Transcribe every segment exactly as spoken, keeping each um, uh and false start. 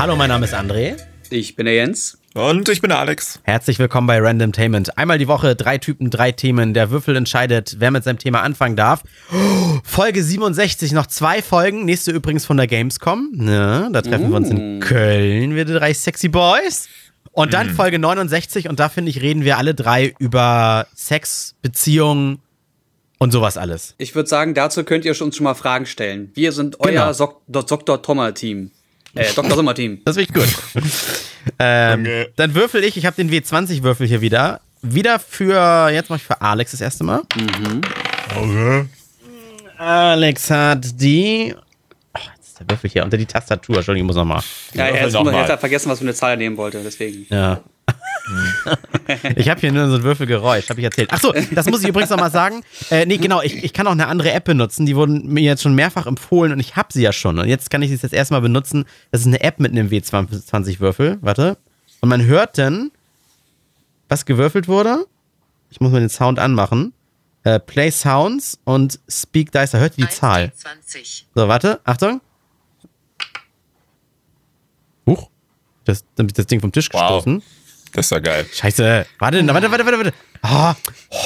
Hallo, mein Name ist André. Ich bin der Jens. Und ich bin der Alex. Herzlich willkommen bei Randomtainment. Einmal die Woche, drei Typen, drei Themen. Der Würfel entscheidet, wer mit seinem Thema anfangen darf. Oh, Folge siebenundsechzig, noch zwei Folgen. Nächste übrigens von der Gamescom. Ja, da treffen mm. wir uns in Köln, wir drei Sexy Boys. Und dann mm. Folge neunundsechzig und da, finde ich, reden wir alle drei über Sex, Beziehungen und sowas alles. Ich würde sagen, dazu könnt ihr uns schon mal Fragen stellen. Wir sind euer Genau. so- Doktor Tommer-Team. Äh, Doktor Sommer-Team. Das finde ich gut. ähm, okay. Dann würfel ich, ich habe den W zwanzig Würfel hier wieder. Wieder für, jetzt mache ich für Alex das erste Mal. Mhm. Okay. Alex hat die, oh, jetzt ist der Würfel hier unter die Tastatur. Entschuldigung, ich muss nochmal. Ja, er noch hat halt vergessen, was für eine Zahl er nehmen wollte, deswegen. Ja. Ich habe hier nur so ein Würfelgeräusch, habe ich erzählt. Achso, das muss ich übrigens nochmal sagen. Äh, nee, genau, ich, ich kann auch eine andere App benutzen. Die wurden mir jetzt schon mehrfach empfohlen und ich habe sie ja schon. Und jetzt kann ich sie das erste Mal benutzen. Das ist eine App mit einem W zwanzig Würfel. Warte. Und man hört dann, was gewürfelt wurde. Ich muss mal den Sound anmachen. Äh, Play Sounds und Speak Dice. Da hört ihr die Zahl. zwanzig. So, warte. Achtung. Huch. Das, dann hab ich das Ding vom Tisch Wow. gestoßen. Das ist ja geil. Scheiße. Warte, warte, warte, warte, warte. Ah.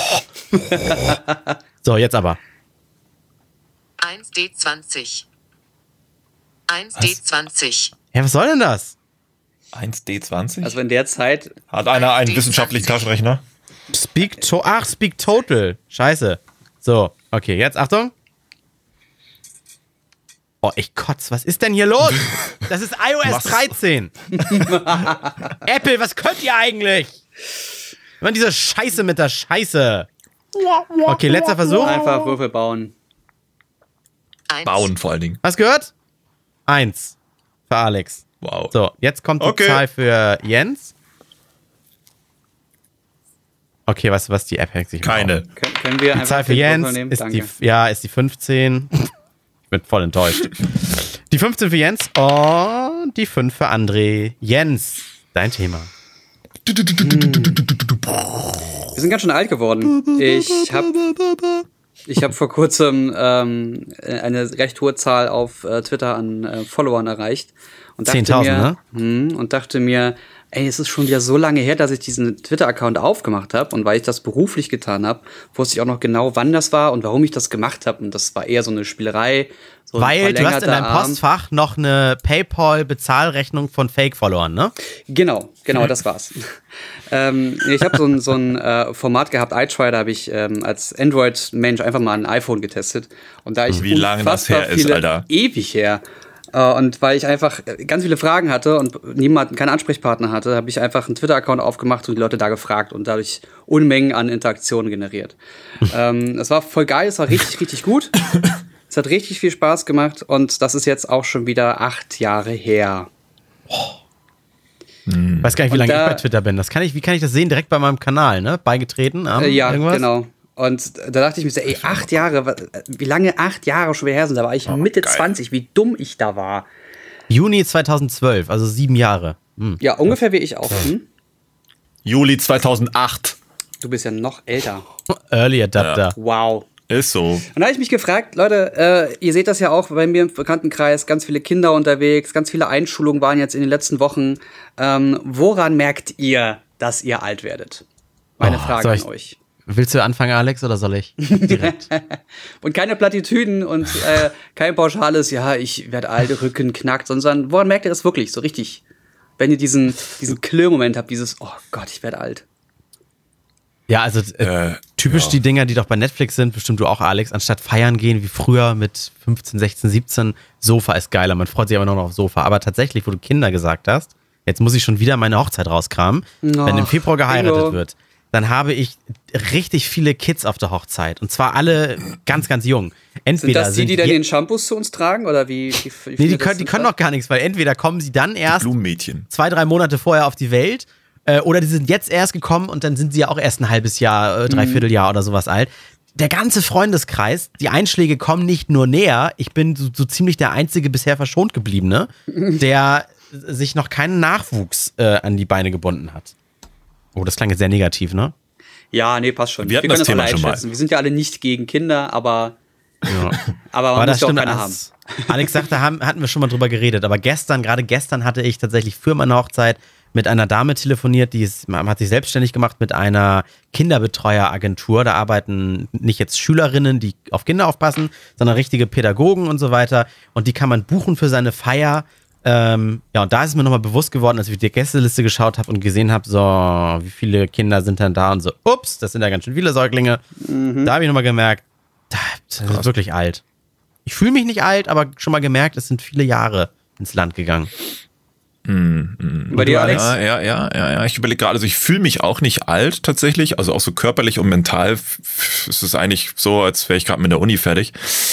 So, jetzt aber. eins D zwanzig. eins D zwanzig. Ja, was soll denn das? eins D zwanzig? Also in der Zeit, Hat einer einen D wissenschaftlichen zwanzig. Taschenrechner? Speak to Ach, Speak Total. Scheiße. So, okay, jetzt Achtung. Oh, ich kotz. Was ist denn hier los? Das ist i O S Was? dreizehn. Apple, was könnt ihr eigentlich? Immer diese Scheiße mit der Scheiße. Okay, letzter Versuch. einfach Würfel bauen. eins. Bauen vor allen Dingen. Hast du gehört? Eins. Für Alex. Wow. So, jetzt kommt die Okay. Zahl für Jens. Okay, was, was die App hängt sich Keine. Können, können wir Die einfach Zahl für den Jens Würfel nehmen? ist Danke. die, ja, ist die fünfzehn. Ich bin voll enttäuscht. Die fünfzehn für Jens und die fünf für André. Jens, dein Thema. Wir sind ganz schön alt geworden. Ich habe ich hab vor kurzem ähm, eine recht hohe Zahl auf äh, Twitter an äh, Followern erreicht. Und dachte zehntausend, mir, ne? hm, und dachte mir, ey, es ist schon wieder so lange her, dass ich diesen Twitter-Account aufgemacht habe. Und weil ich das beruflich getan habe, wusste ich auch noch genau, wann das war und warum ich das gemacht habe. Und das war eher so eine Spielerei. So ein Weil du hast in verlängerter deinem Arm. Postfach noch eine PayPal-Bezahlrechnung von Fake-Followern, ne? Genau, genau, das war's. ähm, ich habe so ein, so ein äh, Format gehabt, iTry, da habe ich ähm, als Android-Mensch einfach mal ein iPhone getestet. Und da ich Wie lange das unfassbar her ist, viele, Alter. Ewig her. Äh, und weil ich einfach ganz viele Fragen hatte und niemand, keinen Ansprechpartner hatte, habe ich einfach einen Twitter-Account aufgemacht und die Leute da gefragt und dadurch Unmengen an Interaktionen generiert. ähm, es war voll geil, es war richtig, richtig gut. Es hat richtig viel Spaß gemacht und das ist jetzt auch schon wieder acht Jahre her. Ich weiß gar nicht, wie Und lange da- ich bei Twitter bin. Das kann ich, wie kann ich das sehen? Direkt bei meinem Kanal, ne? Beigetreten am Äh, ja, irgendwas? genau. Und da dachte ich mir so, ey, acht Jahre, wa- wie lange acht Jahre schon wieder her sind, da war ich Mitte geil. zwanzig, wie dumm ich da war. Juni zweitausendzwölf, also sieben Jahre. Hm. Ja, ungefähr wie ich auch. Hm? Juli zweitausendacht. Du bist ja noch älter. Early Adapter. Wow. Ist so. Und da habe ich mich gefragt, Leute, äh, ihr seht das ja auch bei mir im Bekanntenkreis, ganz viele Kinder unterwegs, ganz viele Einschulungen waren jetzt in den letzten Wochen. Ähm, woran merkt ihr, dass ihr alt werdet? Meine Oh, Frage soll an ich- euch. Willst du anfangen, Alex, oder soll ich? Direkt. Und keine Plattitüden und äh, kein pauschales, ja, ich werde alt, Rücken knackt, sondern woran merkt ihr das wirklich so richtig? Wenn ihr diesen, diesen Klirr-Moment habt, dieses, oh Gott, ich werde alt. Ja, also äh, Äh, typisch ja. die Dinger, die doch bei Netflix sind, bestimmt du auch, Alex, anstatt feiern gehen wie früher mit fünfzehn, sechzehn, siebzehn, Sofa ist geiler, man freut sich aber nur noch auf Sofa. Aber tatsächlich, wo du Kinder gesagt hast, jetzt muss ich schon wieder meine Hochzeit rauskramen, wenn im Ach, Februar geheiratet Ingo. wird, dann habe ich richtig viele Kids auf der Hochzeit. Und zwar alle ganz, ganz jung. Sind Entweder das die, die dann je- den Shampoos zu uns tragen? Oder wie? wie, wie Nee, die findet können, das die können noch gar nichts, weil entweder kommen sie dann erst Blumenmädchen. zwei, drei Monate vorher auf die Welt äh, oder die sind jetzt erst gekommen und dann sind sie ja auch erst ein halbes Jahr, äh, dreiviertel Jahr oder sowas alt. Der ganze Freundeskreis, die Einschläge kommen nicht nur näher, ich bin so, so ziemlich der einzige bisher verschont gebliebene, der sich noch keinen Nachwuchs äh, an die Beine gebunden hat. Oh, das klang jetzt sehr negativ, ne? Ja, nee, passt schon. Wir hatten können das alle Thema schon mal. einschätzen. Wir sind ja alle nicht gegen Kinder, aber Ja. Aber man Aber muss das ja auch stimmt. keine haben. Als Alex sagte, haben, hatten wir schon mal drüber geredet. Aber gestern, gerade gestern hatte ich tatsächlich für meine Hochzeit mit einer Dame telefoniert, die ist, man hat sich selbstständig gemacht mit einer Kinderbetreueragentur. Da arbeiten nicht jetzt Schülerinnen, die auf Kinder aufpassen, sondern richtige Pädagogen und so weiter. Und die kann man buchen für seine Feier. Ähm, ja, und da ist mir nochmal bewusst geworden, als ich die Gästeliste geschaut habe und gesehen habe, so, wie viele Kinder sind denn da? Und so, ups, das sind ja ganz schön viele Säuglinge. Mhm. Da habe ich nochmal gemerkt, das ist wirklich alt. Ich fühle mich nicht alt, aber schon mal gemerkt, es sind viele Jahre ins Land gegangen. Mm, Bei dir, Alex? Ja, ja, ja, ja, ja. Ich überlege gerade, also ich fühle mich auch nicht alt tatsächlich, also auch so körperlich und mental f- f- ist es eigentlich so, als wäre ich gerade mit der Uni fertig.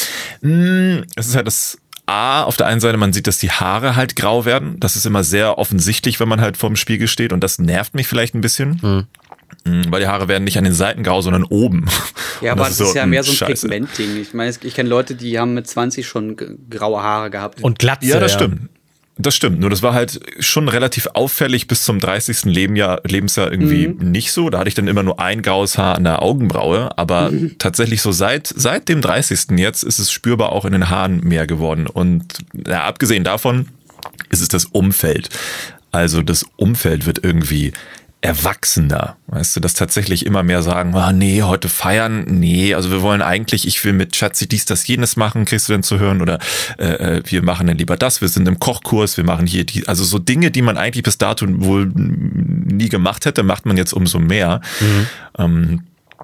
Mm, Es ist halt das A, auf der einen Seite, man sieht, dass die Haare halt grau werden. Das ist immer sehr offensichtlich, wenn man halt vorm Spiegel steht und das nervt mich vielleicht ein bisschen. Hm. Mm, Weil die Haare werden nicht an den Seiten grau, sondern oben. Ja, Und aber das ist ja mm, mehr so ein scheiße. Pigmentding. Ich meine, ich kenne Leute, die haben mit zwanzig schon g- graue Haare gehabt. Und Glatze. Ja, das stimmt. Das stimmt. Nur das war halt schon relativ auffällig bis zum dreißigsten Lebenjahr, Lebensjahr irgendwie Mhm. nicht so. Da hatte ich dann immer nur ein graues Haar an der Augenbraue. Aber tatsächlich so seit, seit dem dreißigsten jetzt ist es spürbar auch in den Haaren mehr geworden. Und ja, abgesehen davon ist es das Umfeld. Also das Umfeld wird irgendwie erwachsener, weißt du, dass tatsächlich immer mehr sagen, ah, nee, heute feiern, nee, also wir wollen eigentlich, ich will mit Schatzi dies, das, jenes machen, kriegst du denn zu hören, oder äh, wir machen dann lieber das, wir sind im Kochkurs, wir machen hier die, also so Dinge, die man eigentlich bis dato wohl nie gemacht hätte, macht man jetzt umso mehr. Mhm. Ähm,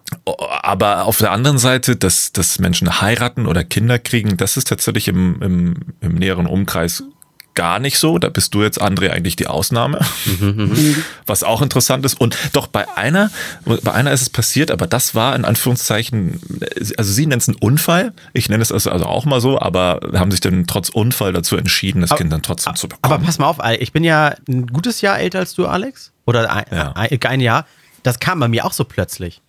aber auf der anderen Seite, dass, dass Menschen heiraten oder Kinder kriegen, das ist tatsächlich im, im, im näheren Umkreis gar nicht so. Da bist du jetzt, André, eigentlich die Ausnahme. Was auch interessant ist. Und doch bei einer, bei einer ist es passiert, aber das war in Anführungszeichen, also sie nennt es einen Unfall. Ich nenne es also, also auch mal so, aber haben sich dann trotz Unfall dazu entschieden, das aber, Kind dann trotzdem zu bekommen. Aber pass mal auf, ich bin ja ein gutes Jahr älter als du, Alex. Oder ein, Ja. ein, ein Jahr. Das kam bei mir auch so plötzlich.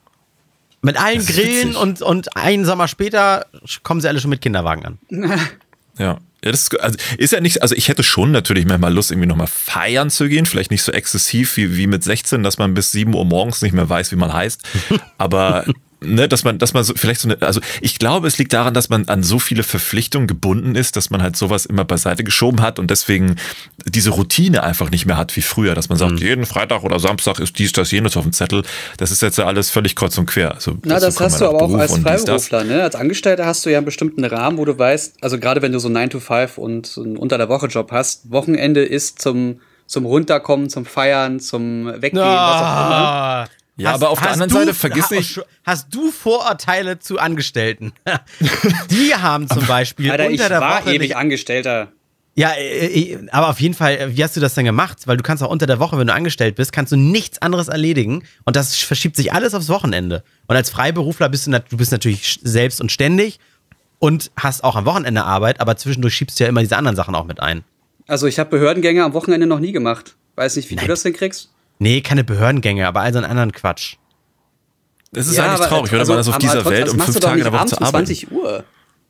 Mit allen Das ist Grillen witzig. und, und einen Sommer später kommen sie alle schon mit Kinderwagen an. Ja. Ja, das ist, also ist ja nicht, also ich hätte schon natürlich manchmal Lust, irgendwie nochmal feiern zu gehen, vielleicht nicht so exzessiv wie, wie mit sechzehn, dass man bis sieben Uhr morgens nicht mehr weiß, wie man heißt, aber ne, dass man, dass man so, vielleicht so eine, also ich glaube, es liegt daran, dass man an so viele Verpflichtungen gebunden ist, dass man halt sowas immer beiseite geschoben hat und deswegen diese Routine einfach nicht mehr hat wie früher, dass man sagt, mhm. jeden Freitag oder Samstag ist dies, das, jenes auf dem Zettel, das ist jetzt ja alles völlig kreuz und quer. Also, Na, das hast du aber auch als Freiberufler, dies, ne? Als Angestellter hast du ja einen bestimmten Rahmen, wo du weißt, also gerade wenn du so nine to five und einen Unter-der-Woche-Job hast, Wochenende ist zum, zum Runterkommen, zum Feiern, zum Weggehen, was auch immer. Ja, Hast, aber auf der anderen Seite vergiss ha, nicht. Hast du Vorurteile zu Angestellten? Die haben zum Beispiel Alter, unter ich der war Woche ewig nicht, Angestellter. Ja, äh, aber auf jeden Fall, wie hast du das denn gemacht? Weil du kannst auch unter der Woche, wenn du angestellt bist, kannst du nichts anderes erledigen und das verschiebt sich alles aufs Wochenende. Und als Freiberufler bist du, nat- du bist natürlich selbst und ständig und hast auch am Wochenende Arbeit, aber zwischendurch schiebst du ja immer diese anderen Sachen auch mit ein. Also ich habe Behördengänge am Wochenende noch nie gemacht. Weiß nicht, wie Nein. du das hinkriegst. Nee, keine Behördengänge, aber all so einen anderen Quatsch. Das ist Ja, eigentlich aber- traurig, oder? also, Man ist auf aber dieser trotzdem, Welt das um machst fünf du doch Tage in nicht der Woche abends zu um arbeiten. zwanzig Uhr.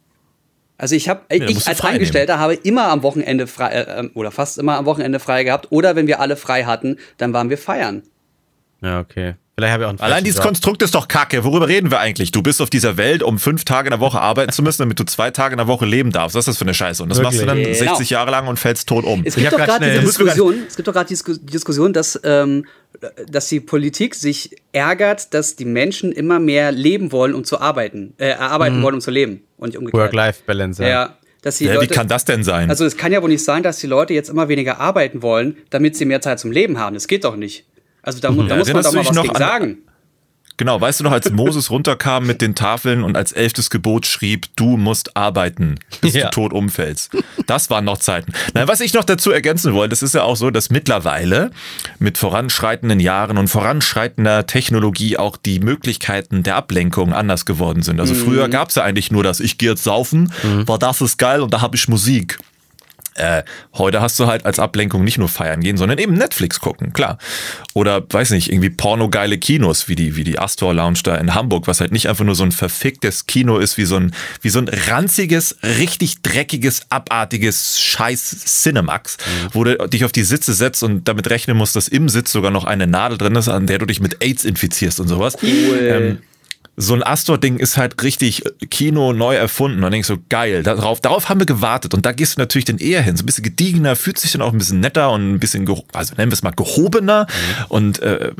Also ich habe, da ich musst du als frei Angestellter habe immer am Wochenende frei, äh, oder fast immer am Wochenende frei gehabt. Oder wenn wir alle frei hatten, dann waren wir feiern. Ja, okay. Vielleicht habe ich auch einen Allein falschen dieses Job. Konstrukt ist doch kacke. Worüber reden wir eigentlich? Du bist auf dieser Welt, um fünf Tage in der Woche arbeiten zu müssen, damit du zwei Tage in der Woche leben darfst. Was ist das für eine Scheiße? Und das Wirklich? machst du dann Genau. sechzig Jahre lang und fällst tot um. Es Ich gibt hab doch grad gerade schnell- diese Muss mir Diskussion, es gibt doch gerade die Diskussion, dass, ähm, dass die Politik sich ärgert, dass die Menschen immer mehr leben wollen, um zu arbeiten, äh, arbeiten wollen, um zu leben und nicht umgekehrt. Work-Life-Balance. Ja. Ja. Ja, dass die Ja, wie Leute, kann das denn sein? also es kann ja wohl nicht sein, dass die Leute jetzt immer weniger arbeiten wollen, damit sie mehr Zeit zum Leben haben. Das geht doch nicht. Also da, mu- da Ja, muss man erinnerst doch du mal dich was noch gegen an- sagen. Genau, weißt du noch, als Moses runterkam mit den Tafeln und als elftes Gebot schrieb, du musst arbeiten, bis Ja. du tot umfällst. Das waren noch Zeiten. Na, was ich noch dazu ergänzen wollte, es ist ja auch so, dass mittlerweile mit voranschreitenden Jahren und voranschreitender Technologie auch die Möglichkeiten der Ablenkung anders geworden sind. Also früher gab es ja eigentlich nur das, ich gehe jetzt saufen, war das ist geil und da habe ich Musik. Äh, heute hast du halt als Ablenkung nicht nur feiern gehen, sondern eben Netflix gucken, klar. Oder, weiß nicht, irgendwie pornogeile Kinos, wie die, wie die Astor Lounge da in Hamburg, was halt nicht einfach nur so ein verficktes Kino ist, wie so ein, wie so ein ranziges, richtig dreckiges, abartiges Scheiß Cinemax, mhm. wo du dich auf die Sitze setzt und damit rechnen musst, dass im Sitz sogar noch eine Nadel drin ist, an der du dich mit AIDS infizierst und sowas. Cool. Ähm, so ein Astor-Ding ist halt richtig Kino neu erfunden. Und dann denkst du, geil, darauf, darauf haben wir gewartet. Und da gehst du natürlich dann eher hin. So ein bisschen gediegener, fühlt sich dann auch ein bisschen netter und ein bisschen, also nennen wir es mal gehobener. Mhm. Und äh,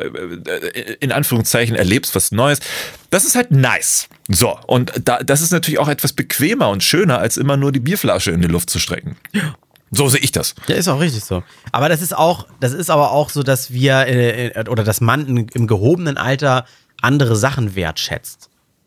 in Anführungszeichen erlebst was Neues. Das ist halt nice. So, und da, das ist natürlich auch etwas bequemer und schöner, als immer nur die Bierflasche in die Luft zu strecken. So sehe ich das. Ja, ist auch richtig so. Aber das ist auch, das ist aber auch so, dass wir, äh, oder dass man in, im gehobenen Alter andere Sachen wertschätzt.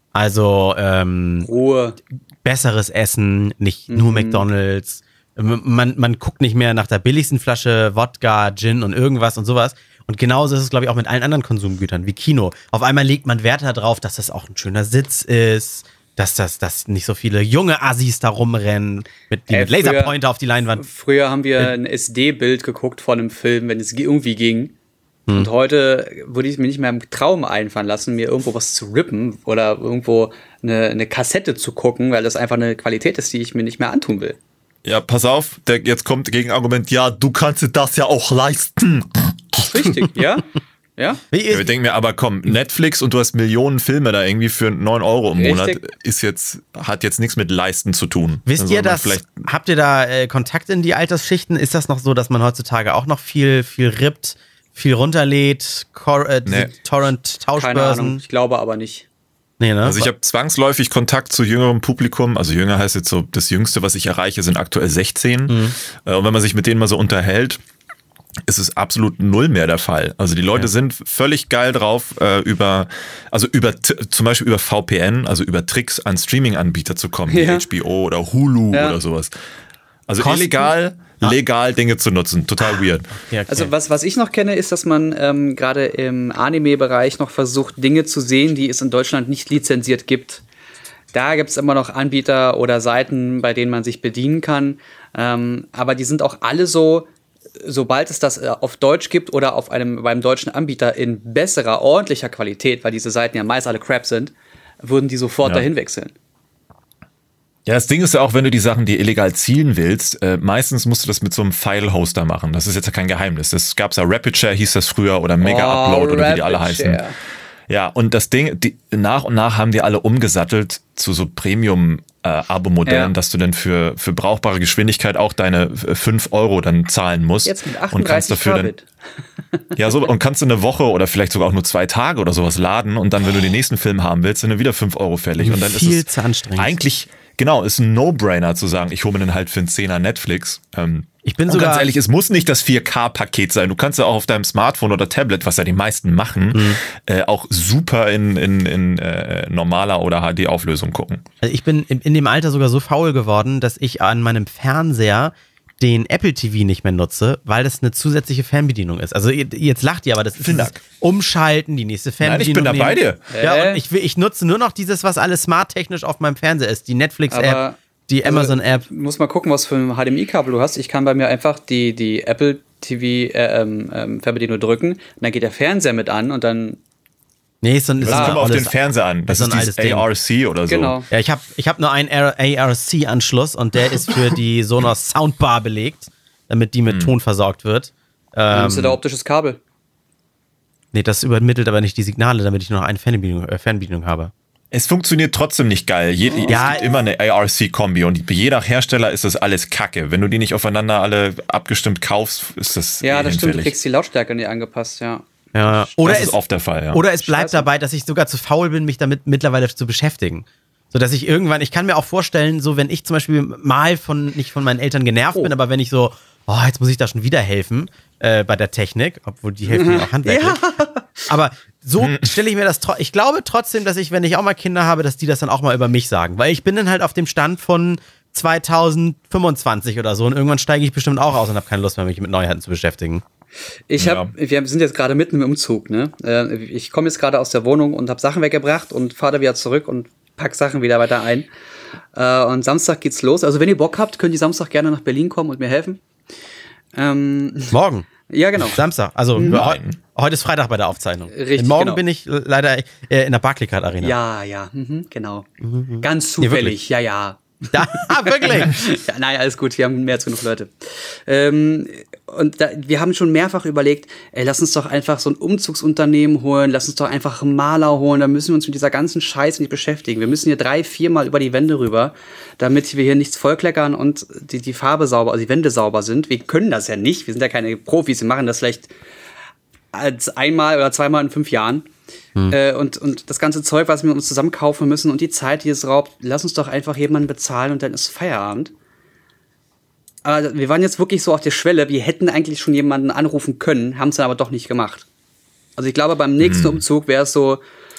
Also ähm, Ruhe. Besseres Essen, nicht nur Mhm. McDonald's. Man, man guckt nicht mehr nach der billigsten Flasche Wodka, Gin und irgendwas und sowas. Und genauso ist es, glaube ich, auch mit allen anderen Konsumgütern wie Kino. Auf einmal legt man Wert darauf, dass das auch ein schöner Sitz ist, dass das dass nicht so viele junge Assis da rumrennen, mit, die Ey, mit Laserpointer auf die Leinwand. Früher haben wir ein S D-Bild geguckt von einem Film, wenn es irgendwie ging. Hm. Und heute würde ich mir nicht mehr im Traum einfallen lassen, mir irgendwo was zu rippen oder irgendwo eine, eine Kassette zu gucken, weil das einfach eine Qualität ist, die ich mir nicht mehr antun will. Ja, pass auf, der, jetzt kommt Gegenargument, ja, du kannst dir das ja auch leisten. Das ist richtig, ja? Ja? Wie Ja, wir ist, denken mir, aber komm, Netflix und du hast Millionen Filme da irgendwie für neun Euro im Monat, Richtig. ist jetzt, hat jetzt nichts mit Leisten zu tun. wisst ihr Sondern das? vielleicht- Habt ihr da äh, Kontakt in die Altersschichten? Ist das noch so, dass man heutzutage auch noch viel, viel rippt, viel runterlädt, Cor äh, diese Nee. Keine Ahnung, Torrent-Tauschbörsen? ich glaube aber nicht. Nee, ne? Also ich habe zwangsläufig Kontakt zu jüngerem Publikum. Also jünger heißt jetzt so, das Jüngste, was ich erreiche, sind aktuell sechzehn. Mhm. Äh, Und wenn man sich mit denen mal so unterhält, ist es absolut null mehr der Fall. Also die Leute Ja. sind völlig geil drauf, äh, über, also über t- zum Beispiel über V P N, also über Tricks an Streaming-Anbieter zu kommen, Ja. wie H B O oder Hulu Ja. oder sowas. Also Kosten? illegal, legal Dinge zu nutzen. Total weird. Ja, okay. Also was, was ich noch kenne, ist, dass man ähm, gerade im Anime-Bereich noch versucht, Dinge zu sehen, die es in Deutschland nicht lizenziert gibt. Da gibt es immer noch Anbieter oder Seiten, bei denen man sich bedienen kann. Ähm, aber die sind auch alle so, sobald es das äh, auf Deutsch gibt oder auf einem beim deutschen Anbieter in besserer, ordentlicher Qualität, weil diese Seiten ja meist alle Crap sind, würden die sofort Ja. dahin wechseln. Ja, das Ding ist ja auch, wenn du die Sachen, die illegal zielen willst, äh, meistens musst du das mit so einem File-Hoster machen. Das ist jetzt ja kein Geheimnis. Das gab's ja, RapidShare hieß das früher oder Mega-Upload oder wie die alle heißen. RapidShare. Ja, und das Ding, die, nach und nach haben die alle umgesattelt zu so Premium-Abo-Modellen, Ja. dass du dann für, für brauchbare Geschwindigkeit auch deine fünf Euro dann zahlen musst. Jetzt mit und kannst achtunddreißig dafür dann, Kbit. ja, so, und kannst du eine Woche oder vielleicht sogar auch nur zwei Tage oder sowas laden und dann, wenn du den nächsten Film haben willst, sind dann wieder fünf Euro fällig. Und dann Viel ist es zu anstrengend. eigentlich, genau, ist ein No-Brainer zu sagen, ich hole mir den halt für einen Zehner Netflix. Ähm, Ich bin und sogar- ganz ehrlich, es muss nicht das vier K-Paket sein. Du kannst ja auch auf deinem Smartphone oder Tablet, was ja die meisten machen, Mhm. äh, auch super in, in, in äh, normaler oder H D-Auflösung gucken. Also ich bin in, in dem Alter sogar so faul geworden, dass ich an meinem Fernseher den Apple T V nicht mehr nutze, weil das eine zusätzliche Fernbedienung ist. Also ihr- jetzt lacht ihr, aber das ist Vielen dieses Dank. Umschalten, die nächste Nein, Fernbedienung. ich bin da bei nehmen. dir. Ja, Äh? und ich, will- ich nutze nur noch dieses, was alles smarttechnisch auf meinem Fernseher ist. Die Netflix-App, Aber- die Also, Amazon-App. Du musst mal gucken, was für ein H D M I-Kabel du hast. Ich kann bei mir einfach die, die Apple T V äh, ähm, ähm, Fernbedienung drücken und dann geht der Fernseher mit an und dann Nee, ist so ein, ist Das so ein kommt auf olles- den Fernseher an. Das so ist ein dieses altes Ding. A R C oder so. genau. Ja, ich habe ich hab nur einen A R C-Anschluss und der ist für die Sonos Soundbar belegt, damit die mit Ton versorgt wird. Dann Ähm, hast du da optisches Kabel. nee, das übermittelt aber nicht die Signale, damit ich nur noch eine Fernbedienung, äh, Fernbedienung habe. Es funktioniert trotzdem nicht geil. Je, Ja. Es gibt immer eine A R C-Kombi und je nach Hersteller ist das alles Kacke. Wenn du die nicht aufeinander alle abgestimmt kaufst, ist das Ja, eh das stimmt. Du hinfällig. kriegst die Lautstärke nicht angepasst, ja. Ja. Oder Das es, ist oft der Fall, ja. oder es bleibt Scheiße. dabei, dass ich sogar zu faul bin, mich damit mittlerweile zu beschäftigen. So dass ich irgendwann, ich kann mir auch vorstellen, so wenn ich zum Beispiel mal von, nicht von meinen Eltern genervt Oh. bin, aber wenn ich so, oh, jetzt muss ich da schon wieder helfen äh, bei der Technik, obwohl die helfen mir auch handwerklich. Aber so stelle ich mir das, tro- ich glaube trotzdem, dass ich, wenn ich auch mal Kinder habe, dass die das dann auch mal über mich sagen. Weil ich bin dann halt auf dem Stand von zweitausendfünfundzwanzig oder so und irgendwann steige ich bestimmt auch aus und habe keine Lust mehr, mich mit Neuheiten zu beschäftigen. Ich hab, wir sind jetzt gerade mitten im Umzug, ne? Äh, Ich komme jetzt gerade aus der Wohnung und habe Sachen weggebracht und fahre da wieder zurück und pack Sachen wieder weiter ein. Äh, Und Samstag geht's los. Also wenn ihr Bock habt, könnt ihr Samstag gerne nach Berlin kommen und mir helfen. Ähm, Morgen. ja, genau. Samstag, also heu, heute ist Freitag bei der Aufzeichnung. Richtig, Morgen genau. bin ich leider äh, in der Barclaycard Arena. Ja, ja, mhm, genau. Ganz Nee, zufällig, ja, ja. Da, wirklich? Ja, nein, alles gut, wir haben mehr als genug Leute. Ähm, und da, wir haben schon mehrfach überlegt, ey, lass uns doch einfach so ein Umzugsunternehmen holen, lass uns doch einfach einen Maler holen, da müssen wir uns mit dieser ganzen Scheiße nicht beschäftigen. Wir müssen hier drei, viermal über die Wände rüber, damit wir hier nichts vollkleckern und die, die Farbe sauber, also die Wände sauber sind. Wir können das ja nicht, wir sind ja keine Profis, wir machen das vielleicht als einmal oder zweimal in fünf Jahren. Hm. Äh, und, und das ganze Zeug, was wir uns zusammen kaufen müssen und die Zeit, die es raubt, lass uns doch einfach jemanden bezahlen und dann ist Feierabend. Aber wir waren jetzt wirklich so auf der Schwelle, wir hätten eigentlich schon jemanden anrufen können, haben es dann aber doch nicht gemacht. Also ich glaube, beim nächsten hm. Umzug wäre es so,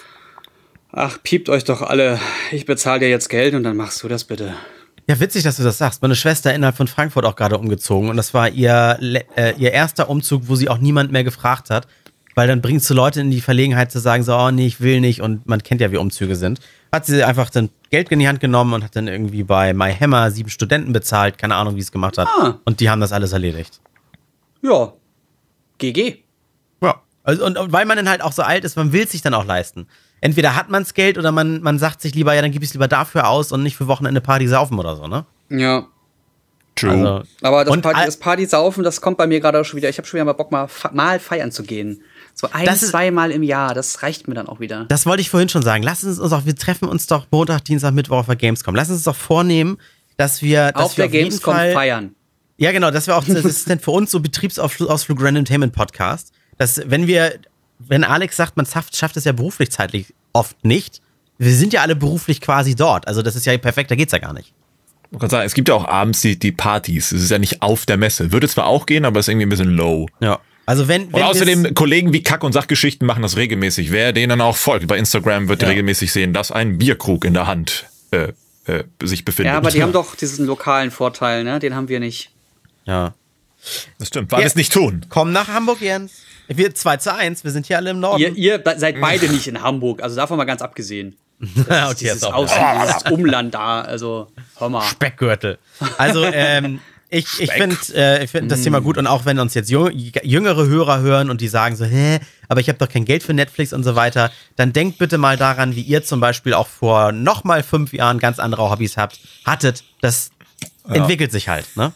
ach, piept euch doch alle, ich bezahle dir jetzt Geld und dann machst du das bitte. Ja, witzig, dass du das sagst. Meine Schwester innerhalb von Frankfurt auch gerade umgezogen und das war ihr, äh, ihr erster Umzug, wo sie auch niemand mehr gefragt hat, weil dann bringst du Leute in die Verlegenheit zu sagen, so, oh nee, ich will nicht und man kennt ja, wie Umzüge sind. Hat sie einfach dann Geld in die Hand genommen und hat dann irgendwie bei MyHammer sieben Studenten bezahlt, keine Ahnung, wie es gemacht hat. Ah. Und die haben das alles erledigt. Ja, G G. Ja, also, und, und weil man dann halt auch so alt ist, man will es sich dann auch leisten. Entweder hat man das Geld oder man, man sagt sich lieber, ja, dann gebe ich es lieber dafür aus und nicht für Wochenende Party saufen oder so, ne? Ja. True. Also, aber das Party, das Party saufen, das kommt bei mir gerade schon wieder. Ich habe schon wieder mal Bock, mal, mal feiern zu gehen. So ein, zweimal im Jahr, das reicht mir dann auch wieder. Das wollte ich vorhin schon sagen. Lass uns uns auch, wir treffen uns doch Montag, Dienstag, Mittwoch auf der Gamescom. Lass uns doch vornehmen, dass wir dass auf wir der auf Gamescom Fall, feiern. Ja, genau, das wäre auch, das ist denn für uns so Betriebsausflug Random Entertainment Podcast, dass wenn wir, wenn Alex sagt, man schafft, schafft es ja beruflich zeitlich oft nicht, wir sind ja alle beruflich quasi dort. Also das ist ja perfekt, da geht's ja gar nicht. Ich kann sagen, es gibt ja auch abends die, die Partys. Es ist ja nicht auf der Messe. Würde zwar auch gehen, aber ist irgendwie ein bisschen low. Ja. Also wenn, wenn und außerdem, Kollegen wie Kack- und Sachgeschichten machen das regelmäßig. Wer denen auch folgt, bei Instagram wird ja. regelmäßig sehen, dass ein Bierkrug in der Hand äh, äh, sich befindet. Ja, aber die haben doch diesen lokalen Vorteil, ne? Den haben wir nicht. Ja. Das stimmt, weil wir es nicht tun. Komm nach Hamburg, Jens. Wir zwei zu eins, wir sind hier alle im Norden. Ihr, ihr seid beide nicht in Hamburg, also davon mal ganz abgesehen. Das okay, dieses, Aus, dieses Umland da, also hör mal. Speckgürtel. Also ähm, ich, ich finde äh, ich find das Thema gut und auch wenn uns jetzt jüngere Hörer hören und die sagen so, hä, aber ich habe doch kein Geld für Netflix und so weiter, dann denkt bitte mal daran, wie ihr zum Beispiel auch vor noch mal fünf Jahren ganz andere Hobbys habt, hattet. Das ja. entwickelt sich halt, ne?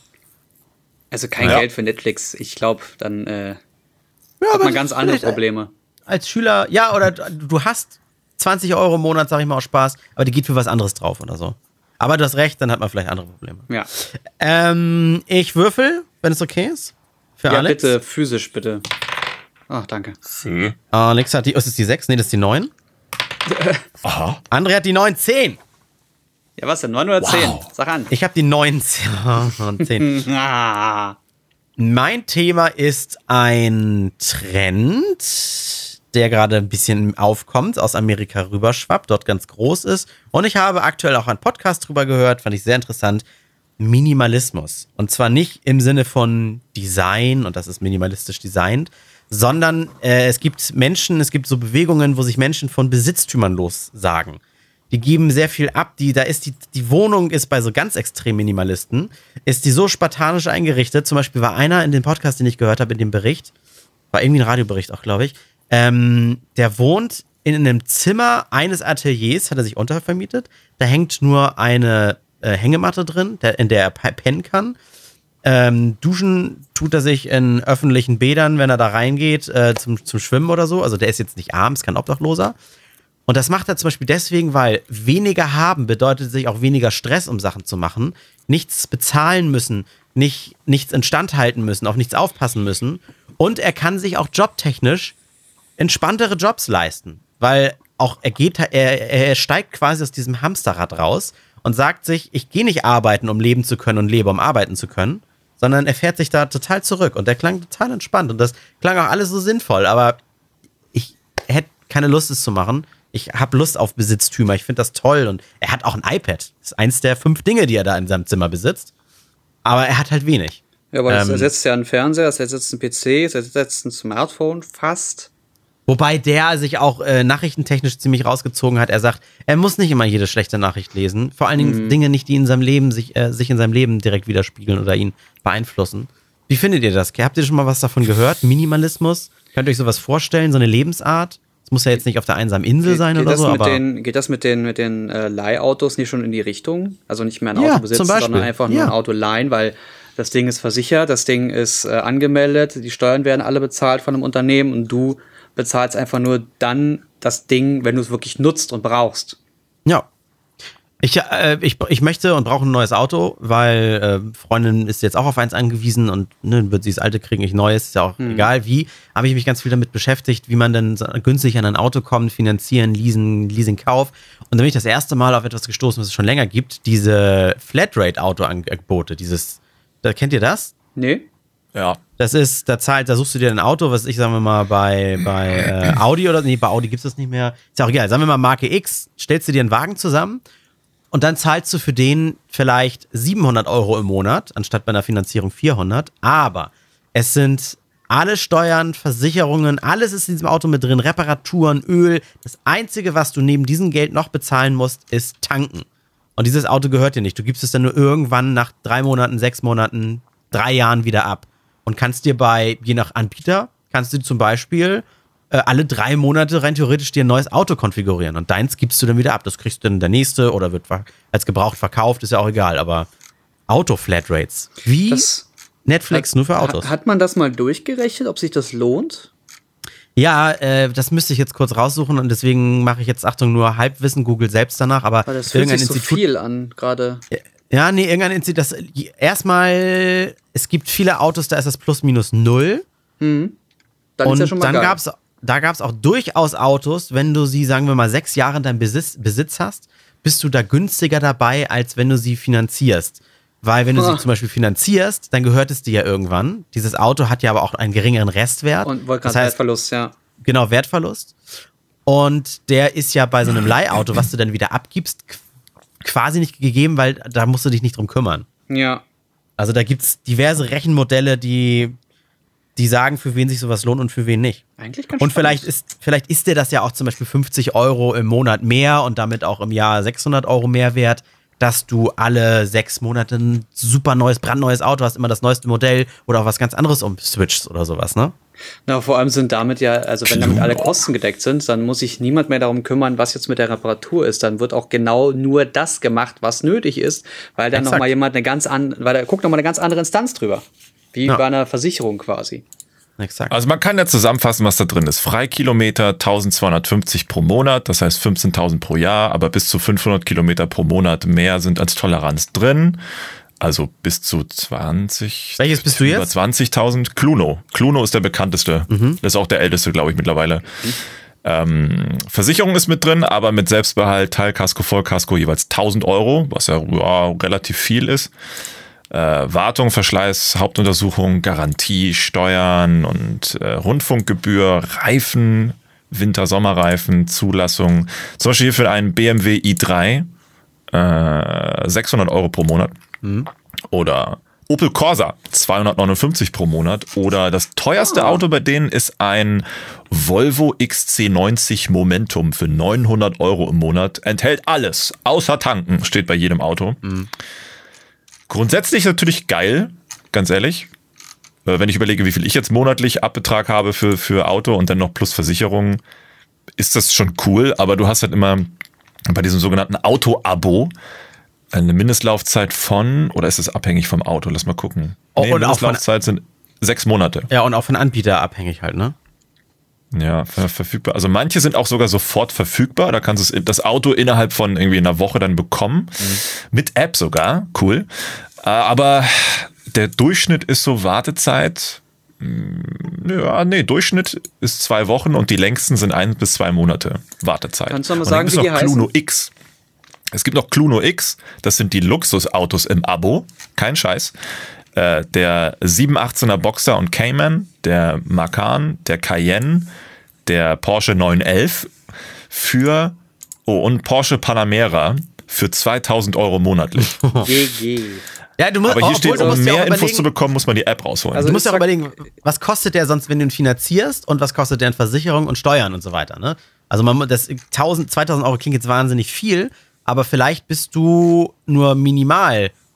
Also kein ja. Geld für Netflix. Ich glaube, dann äh, ja, hat man ganz andere Probleme. Als Schüler, ja, oder du hast zwanzig Euro im Monat, sag ich mal, aus Spaß, aber die geht für was anderes drauf oder so. Aber du hast recht, dann hat man vielleicht andere Probleme. Ja. Ähm, ich würfel, wenn es okay ist. Für ja, Alex. bitte, physisch, bitte. Ach, danke. Sie. Alex hat die, ist es die sechs? Nee, das ist die neun. Aha. André hat die neun, zehn. Ja, was denn, neun oder wow. zehn? Sag an. Ich habe die neun, zehn. ah. Mein Thema ist ein Trend, der gerade ein bisschen aufkommt, aus Amerika rüberschwappt, dort ganz groß ist. Und ich habe aktuell auch einen Podcast drüber gehört, fand ich sehr interessant. Minimalismus. Und zwar nicht im Sinne von Design, und das ist minimalistisch designt, sondern äh, es gibt Menschen, es gibt so Bewegungen, wo sich Menschen von Besitztümern lossagen. Die geben sehr viel ab. Die, da ist die, die Wohnung ist bei so ganz extremen Minimalisten, ist die so spartanisch eingerichtet. Zum Beispiel war einer in dem Podcast, den ich gehört habe, in dem Bericht, war irgendwie ein Radiobericht auch, glaube ich, ähm, der wohnt in einem Zimmer eines Ateliers, hat er sich untervermietet. Da hängt nur eine äh, Hängematte drin, der, in der er pennen kann. Ähm, duschen tut er sich in öffentlichen Bädern, wenn er da reingeht, äh, zum, zum Schwimmen oder so. Also der ist jetzt nicht arm, ist kein Obdachloser. Und das macht er zum Beispiel deswegen, weil weniger haben bedeutet sich auch weniger Stress, um Sachen zu machen. Nichts bezahlen müssen, nicht, nichts instand halten müssen, auf nichts aufpassen müssen. Und er kann sich auch jobtechnisch entspanntere Jobs leisten. Weil auch er geht, er, er steigt quasi aus diesem Hamsterrad raus und sagt sich, ich gehe nicht arbeiten, um leben zu können und lebe, um arbeiten zu können, sondern er fährt sich da total zurück. Und der klang total entspannt. Und das klang auch alles so sinnvoll. Aber ich hätte keine Lust, es zu machen. Ich habe Lust auf Besitztümer, ich finde das toll und er hat auch ein iPad. Das ist eins der fünf Dinge, die er da in seinem Zimmer besitzt. Aber er hat halt wenig. Ja, aber ähm, das ersetzt ja einen Fernseher, das ersetzt einen P C, das ersetzt ein Smartphone fast. Wobei der sich auch äh, nachrichtentechnisch ziemlich rausgezogen hat. Er sagt, er muss nicht immer jede schlechte Nachricht lesen. Vor allen Dingen mhm. Dinge nicht, die in seinem Leben sich, äh, sich in seinem Leben direkt widerspiegeln oder ihn beeinflussen. Wie findet ihr das? Habt ihr schon mal was davon gehört? Minimalismus? Könnt ihr euch sowas vorstellen? So eine Lebensart? Es muss ja jetzt nicht auf der einsamen Insel sein geht oder das so, mit aber den, geht das mit den, mit den äh, Leihautos nicht schon in die Richtung? Also nicht mehr ein Ja, Auto besitzen, zum Beispiel. sondern einfach nur Ja. ein Auto leihen, weil das Ding ist versichert, das Ding ist äh, angemeldet, die Steuern werden alle bezahlt von einem Unternehmen und du bezahlst einfach nur dann das Ding, wenn du es wirklich nutzt und brauchst. ja. Ich, äh, ich, ich möchte und brauche ein neues Auto, weil äh, Freundin ist jetzt auch auf eins angewiesen und ne, wird sie das alte kriegen, ich neues, ist ja auch Hm. egal wie. Habe ich mich ganz viel damit beschäftigt, wie man denn so günstig an ein Auto kommt, finanzieren, leasen, Leasing-Kauf. Und dann bin ich das erste Mal auf etwas gestoßen, was es schon länger gibt, diese Flatrate-Auto-Angebote, dieses, da, kennt ihr das? Nee? Ja. Das ist, da zahlt, da suchst du dir ein Auto, was ich, sagen wir mal, bei, bei äh, Audi oder, nee, bei Audi gibt es das nicht mehr. Ist ja auch egal. Sagen wir mal Marke X, stellst du dir einen Wagen zusammen und dann zahlst du für den vielleicht siebenhundert Euro im Monat, anstatt bei einer Finanzierung vierhundert. Aber es sind alle Steuern, Versicherungen, alles ist in diesem Auto mit drin, Reparaturen, Öl. Das Einzige, was du neben diesem Geld noch bezahlen musst, ist tanken. Und dieses Auto gehört dir nicht. Du gibst es dann nur irgendwann nach drei Monaten, sechs Monaten, drei Jahren wieder ab. Und kannst dir bei, je nach Anbieter, kannst du zum Beispiel äh, alle drei Monate rein theoretisch dir ein neues Auto konfigurieren. Und deins gibst du dann wieder ab. Das kriegst du dann der nächste oder wird als gebraucht verkauft, ist ja auch egal. Aber Auto-Flatrates. Wie Das Netflix hat, nur für Autos. Hat, hat man das mal durchgerechnet, ob sich das lohnt? Ja, äh, das müsste ich jetzt kurz raussuchen und deswegen mache ich jetzt, Achtung, nur Halbwissen, Google selbst danach. Aber Weil das fühlt irgendein sich so Institut. viel an, gerade. Ja, nee, irgendein Institut. Das, erstmal, es gibt viele Autos, da ist das plus minus null. Dann ist Und ja schon mal dann geil. gab's, da gab es auch durchaus Autos, wenn du sie, sagen wir mal, sechs Jahre in deinem Besitz, Besitz hast, bist du da günstiger dabei, als wenn du sie finanzierst. Weil wenn du Ah. sie zum Beispiel finanzierst, dann gehört es dir ja irgendwann. Dieses Auto hat ja aber auch einen geringeren Restwert. Und wollte das gerade heißt, Wertverlust, ja. genau, Wertverlust. Und der ist ja bei so einem Leihauto, was du dann wieder abgibst, qu- quasi nicht gegeben, weil da musst du dich nicht drum kümmern. Ja. Also da gibt es diverse Rechenmodelle, die, die sagen, für wen sich sowas lohnt und für wen nicht. Eigentlich ganz Und spannend. vielleicht ist, vielleicht ist dir das ja auch zum Beispiel fünfzig Euro im Monat mehr und damit auch im Jahr sechshundert Euro mehr wert, dass du alle sechs Monate ein super neues, brandneues Auto hast, immer das neueste Modell oder auch was ganz anderes umswitchst oder sowas, ne? Na, vor allem sind damit ja, also wenn damit alle Kosten gedeckt sind, dann muss sich niemand mehr darum kümmern, was jetzt mit der Reparatur ist. Dann wird auch genau nur das gemacht, was nötig ist, weil dann Exakt. nochmal jemand eine ganz an, weil da guckt nochmal eine ganz andere Instanz drüber. Wie Ja. bei einer Versicherung quasi. Exakt. Also man kann ja zusammenfassen, was da drin ist. Freikilometer eintausendzweihundertfünfzig pro Monat, das heißt fünfzehntausend pro Jahr, aber bis zu fünfhundert Kilometer pro Monat mehr sind als Toleranz drin. Also bis zu zwanzig. Welches bist du Über jetzt? zwanzigtausend. Cluno. Cluno ist der bekannteste. Das ist auch der älteste, glaube ich, mittlerweile. Ähm, Versicherung ist mit drin, aber mit Selbstbehalt, Teilkasko, Vollkasko jeweils tausend Euro, was ja, ja relativ viel ist. Äh, Wartung, Verschleiß, Hauptuntersuchung, Garantie, Steuern und äh, Rundfunkgebühr, Reifen, Winter-Sommerreifen, Zulassung. Zum Beispiel hier für einen B M W i drei äh, sechshundert Euro pro Monat. Oder Opel Corsa zweihundertneunundfünfzig pro Monat. Oder das teuerste Auto bei denen ist ein Volvo X C neunzig Momentum für neunhundert Euro im Monat. Enthält alles, außer tanken, steht bei jedem Auto. Grundsätzlich natürlich geil, ganz ehrlich. Äh, Wenn ich überlege, wie viel ich jetzt monatlich Abbetrag habe für, für Auto und dann noch plus Versicherung, ist das schon cool. Aber du hast halt immer bei diesem sogenannten Auto-Abo eine Mindestlaufzeit von, oder ist es abhängig vom Auto? Lass mal gucken. Oh, Nee, und auch von- Mindestlaufzeit sind sechs Monate. Ja, und auch von Anbieter abhängig halt, ne? Ja, ver verfügbar. Also manche sind auch sogar sofort verfügbar. Da kannst du das Auto innerhalb von irgendwie einer Woche dann bekommen. Mit App sogar. Cool. Äh, Aber der Durchschnitt ist so Wartezeit. mh, Ja, nee, Durchschnitt ist zwei Wochen und die längsten sind ein bis zwei Monate Wartezeit. Kannst du noch mal Und dann sagen, gibt's wie die noch heißen? Cluno X. Es gibt noch Cluno X. Das sind die Luxusautos im Abo. Kein Scheiß. Äh, Der siebenhundertachtzehner Boxer und Cayman, der Macan, der Cayenne, der Porsche neun elf für, oh, und Porsche Panamera für zweitausend Euro monatlich. G G. Ja, du musst, Aber hier obwohl, steht, du um musst ja mehr auch Infos überlegen- zu bekommen, muss man die App rausholen. Also Du musst ja auch Ich sag- überlegen, was kostet der sonst, wenn du ihn finanzierst und was kostet der in Versicherung und Steuern und so weiter, ne? Also man, mu- das tausend, zweitausend Euro klingt jetzt wahnsinnig viel, aber vielleicht bist du nur minimal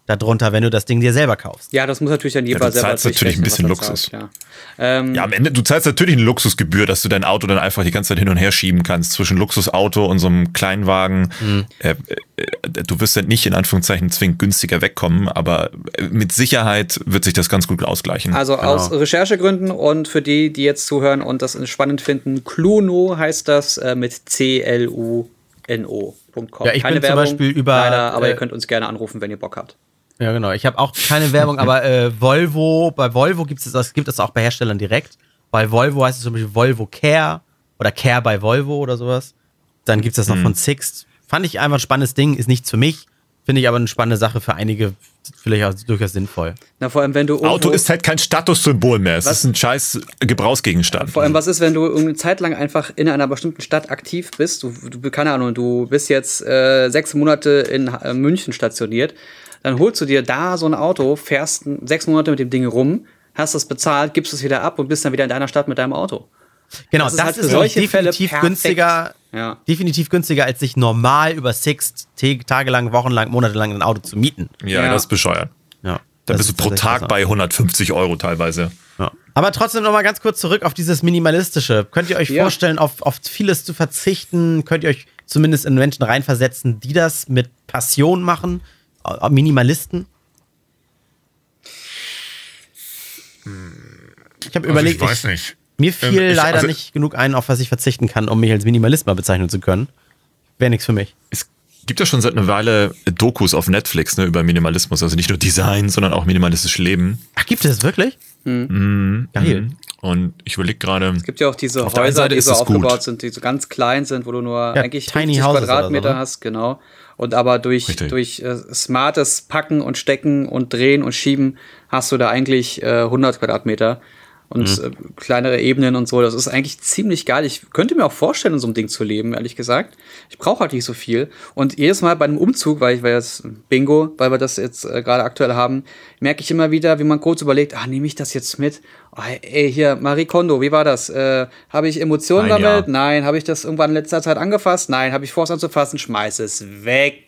darunter, wenn du das Ding dir selber kaufst. Ja, das muss natürlich dann Ja, jeder du selber zahlst natürlich ein bisschen durchrechnen, was Luxus. er zahlt, ja. Ähm, Ja, am Ende, du zahlst natürlich eine Luxusgebühr, dass du dein Auto dann einfach die ganze Zeit hin und her schieben kannst zwischen Luxusauto und so einem Kleinwagen. Mhm. Äh, äh, du wirst dann nicht in Anführungszeichen zwingend günstiger wegkommen, aber mit Sicherheit wird sich das ganz gut ausgleichen. Also Genau. aus Recherchegründen und für die, die jetzt zuhören und das spannend finden, Cluno heißt das äh, mit C L U N O Punkt com. Ja, ich Keine bin zum Werbung, Beispiel über, leider, aber äh, ihr könnt uns gerne anrufen, wenn ihr Bock habt. Ja, genau. Ich habe auch keine Werbung, aber äh, Volvo, bei Volvo gibt es das, gibt es auch bei Herstellern direkt. Bei Volvo heißt es zum Beispiel Volvo Care oder Care bei Volvo oder sowas. Dann gibt es das noch Hm. von Sixt. Fand ich einfach ein spannendes Ding, ist nichts für mich. Finde ich aber eine spannende Sache für einige, vielleicht auch durchaus sinnvoll. Na, vor allem, wenn du Auto irgendwo- ist halt kein Statussymbol mehr. Es Was? ist ein scheiß Gebrauchsgegenstand. Vor allem, was ist, wenn du eine Zeit lang einfach in einer bestimmten Stadt aktiv bist? Du, du keine Ahnung, du bist jetzt äh, sechs Monate in äh, München stationiert. Dann holst du dir da so ein Auto, fährst n- sechs Monate mit dem Ding rum, hast es bezahlt, gibst es wieder ab und bist dann wieder in deiner Stadt mit deinem Auto. Genau, Das das, ist halt ist, für solche nämlich Fälle definitiv perfekt. günstiger, Ja. definitiv günstiger, als sich normal über Sixt t- tagelang, wochenlang, monatelang ein Auto zu mieten. Ja, Ja. das ist bescheuert. Ja, Da das bist du ist pro tatsächlich Tag so. bei hundertfünfzig Euro teilweise. Ja. Aber trotzdem noch mal ganz kurz zurück auf dieses Minimalistische. Könnt ihr euch Ja. vorstellen, auf, auf vieles zu verzichten? Könnt ihr euch zumindest in Menschen reinversetzen, die das mit Passion machen? Äh, Minimalisten? Ich habe überlegt, ich, nicht. mir fiel Ähm, ich- leider also- nicht genug ein, auf was ich verzichten kann, um mich als Minimalist mal bezeichnen zu können. Wäre nichts für mich. Es gibt ja schon seit einer Weile Dokus auf Netflix, ne, über Minimalismus. Also nicht nur Design, sondern auch minimalistisches Leben. Ach, gibt es das wirklich? Mhm. Geil. Und ich überlege gerade. Es gibt ja auch diese Auf der einen Häuser, Seite die ist so es gut. aufgebaut sind, die so ganz klein sind, wo du nur Ja, eigentlich Tiny fünfzig Houses Quadratmeter oder so, ne? hast, genau. Und aber durch, Richtig. durch äh, smartes Packen und Stecken und Drehen und Schieben hast du da eigentlich äh, hundert Quadratmeter und Mhm. äh, kleinere Ebenen und so. Das ist eigentlich ziemlich geil. Ich könnte mir auch vorstellen, in so einem Ding zu leben, ehrlich gesagt. Ich brauche halt nicht so viel. Und jedes Mal bei einem Umzug, weil ich weil jetzt Bingo, weil wir das jetzt äh, gerade aktuell haben, merke ich immer wieder, wie man kurz überlegt, ah, nehme ich das jetzt mit? Oh, ey, hier, Marie Kondo, wie war das? Äh, habe ich Emotionen Ein damit? Jahr. Nein. Habe ich das irgendwann in letzter Zeit angefasst? Nein. Habe ich vor, es anzufassen? Schmeiß es weg.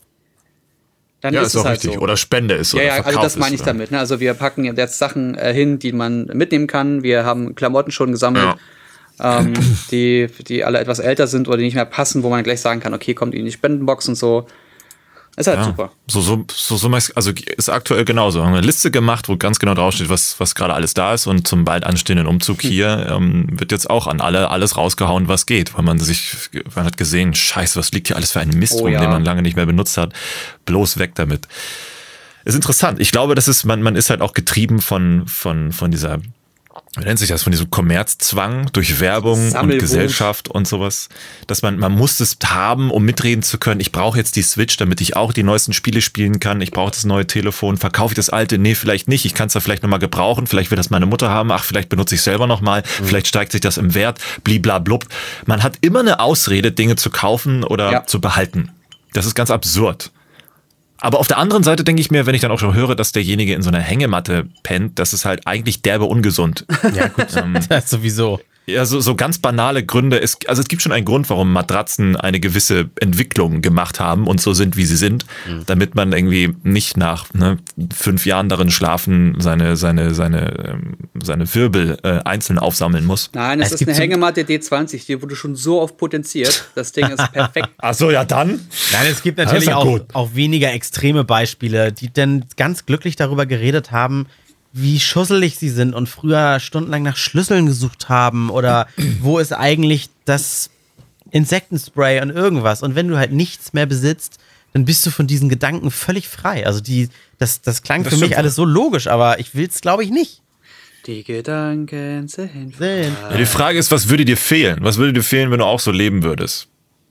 Dann Ja, ist, ist es auch halt richtig. so. Oder Spende ist Ja, oder ja, also Verkauf das meine ich ist, oder? damit. Ne? Also wir packen jetzt Sachen äh, hin, die man mitnehmen kann. Wir haben Klamotten schon gesammelt, ähm, die, die alle etwas älter sind oder die nicht mehr passen, wo man gleich sagen kann, okay, kommt in die Spendenbox und so. Ist halt Ja, super. so, so, so, so, also ist aktuell genauso. Wir haben eine Liste gemacht, wo ganz genau draufsteht, was, was gerade alles da ist, und zum bald anstehenden Umzug hier ähm, wird jetzt auch an alle alles rausgehauen, was geht, weil man sich, man hat gesehen, scheiße, was liegt hier alles für ein Mist Oh rum, ja. den man lange nicht mehr benutzt hat. Bloß weg damit. Ist interessant. Ich glaube, das ist, man, man ist halt auch getrieben von, von, von dieser, wie nennt sich das, von diesem Kommerzzwang durch Werbung und Sammelwut. Gesellschaft und sowas, dass man, man muss es haben, um mitreden zu können. Ich brauche jetzt die Switch, damit ich auch die neuesten Spiele spielen kann. Ich brauche das neue Telefon. Verkaufe ich das alte? Nee, vielleicht nicht. Ich kann es da vielleicht nochmal gebrauchen. Vielleicht will das meine Mutter haben. Ach, vielleicht benutze ich es selber nochmal. Mhm. Vielleicht steigt sich das im Wert. Bliblablub. Man hat immer eine Ausrede, Dinge zu kaufen oder Ja. zu behalten. Das ist ganz absurd. Aber auf der anderen Seite denke ich mir, wenn ich dann auch schon höre, dass derjenige in so einer Hängematte pennt, das ist halt eigentlich derbe ungesund. Ja, gut. Das sowieso. Ja, so, so ganz banale Gründe. Es, also es gibt schon einen Grund, warum Matratzen eine gewisse Entwicklung gemacht haben und so sind, wie sie sind, Mhm. damit man irgendwie nicht nach ne, fünf Jahren darin schlafen seine, seine, seine, ähm, seine Wirbel äh, einzeln aufsammeln muss. Nein, es, Es ist gibt eine so- Hängematte D zwanzig, die wurde schon so oft potenziert. Das Ding ist perfekt. Ach so, ja dann. Nein, es gibt Das natürlich ist ja auch, gut. auch weniger extreme Beispiele, die dann ganz glücklich darüber geredet haben, wie schusselig sie sind und früher stundenlang nach Schlüsseln gesucht haben oder wo ist eigentlich das Insektenspray und irgendwas. Und wenn du halt nichts mehr besitzt, dann bist du von diesen Gedanken völlig frei. Also die, das, das klang Das für mich stimmt. alles so logisch, aber ich will es, glaube ich, nicht. Die Gedanken sind Sehen. Ja, die Frage ist, was würde dir fehlen? Was würde dir fehlen, wenn du auch so leben würdest?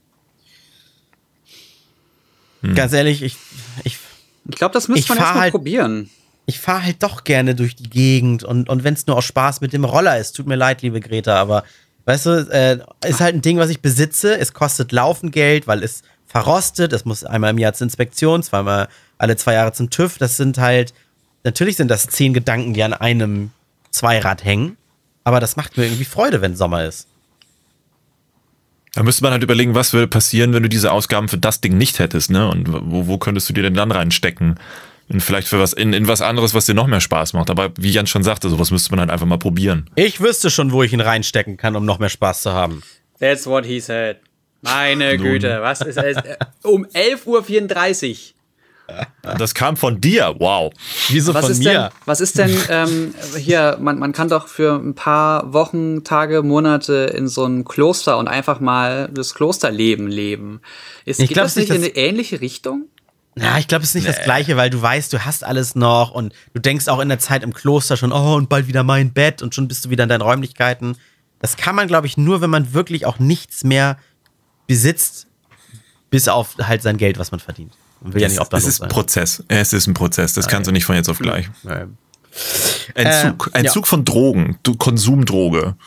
Ganz ehrlich, ich, ich Ich glaube, das müsste Ich man fahr erstmal halt- probieren. ich fahre halt doch gerne durch die Gegend und, und wenn es nur aus Spaß mit dem Roller ist, tut mir leid, liebe Greta, aber weißt du, äh, ist halt ein Ding, was ich besitze, es kostet laufend Geld, weil es verrostet, es muss einmal im Jahr zur Inspektion, zweimal alle zwei Jahre zum TÜV, das sind halt, natürlich sind das zehn Gedanken, die an einem Zweirad hängen, aber das macht mir irgendwie Freude, wenn Sommer ist. Da müsste man halt überlegen, was würde passieren, wenn du diese Ausgaben für das Ding nicht hättest, ne? Und wo, wo könntest du dir denn dann reinstecken? in vielleicht für was, in, in was anderes, was dir noch mehr Spaß macht. Aber wie Jan schon sagte, sowas müsste man halt einfach mal probieren. Ich wüsste schon, wo ich ihn reinstecken kann, um noch mehr Spaß zu haben. That's what he said. Meine Güte, was ist es? Um elf Uhr vierunddreißig. Das kam von dir, wow. Wieso Was von ist mir? denn, was ist denn ähm, hier, man, man kann doch für ein paar Wochen, Tage, Monate in so einem Kloster und einfach mal das Klosterleben leben. Ist, Ich geht glaub, das es ist nicht in das- eine ähnliche Richtung? Ja, ich glaube, es ist nicht das Gleiche, weil du weißt, du hast alles noch und du denkst auch in der Zeit im Kloster schon, oh, und bald wieder mein Bett und schon bist du wieder in deinen Räumlichkeiten. Das kann man, glaube ich, nur, wenn man wirklich auch nichts mehr besitzt, bis auf halt sein Geld, was man verdient. Man will ja nicht Es obdachlos ist sein. ein Prozess. Es ist ein Prozess. Das kannst du nicht von jetzt auf gleich. Nein. Entzug. Äh, Entzug ja. von Drogen. Du, Konsumdroge.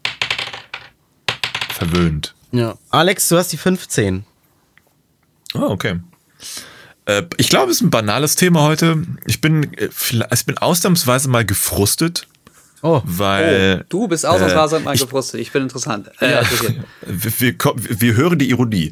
Verwöhnt. Ja. Alex, du hast die fünfzehn. Oh, okay. Äh, ich glaube, es ist ein banales Thema heute. Ich bin, äh, vielleicht- ich bin ausnahmsweise mal gefrustet, Oh. weil Du bist ausnahmsweise mal gefrustet. Ich bin interessant. Äh, interessiert. wir, wir, ko- wir hören die Ironie.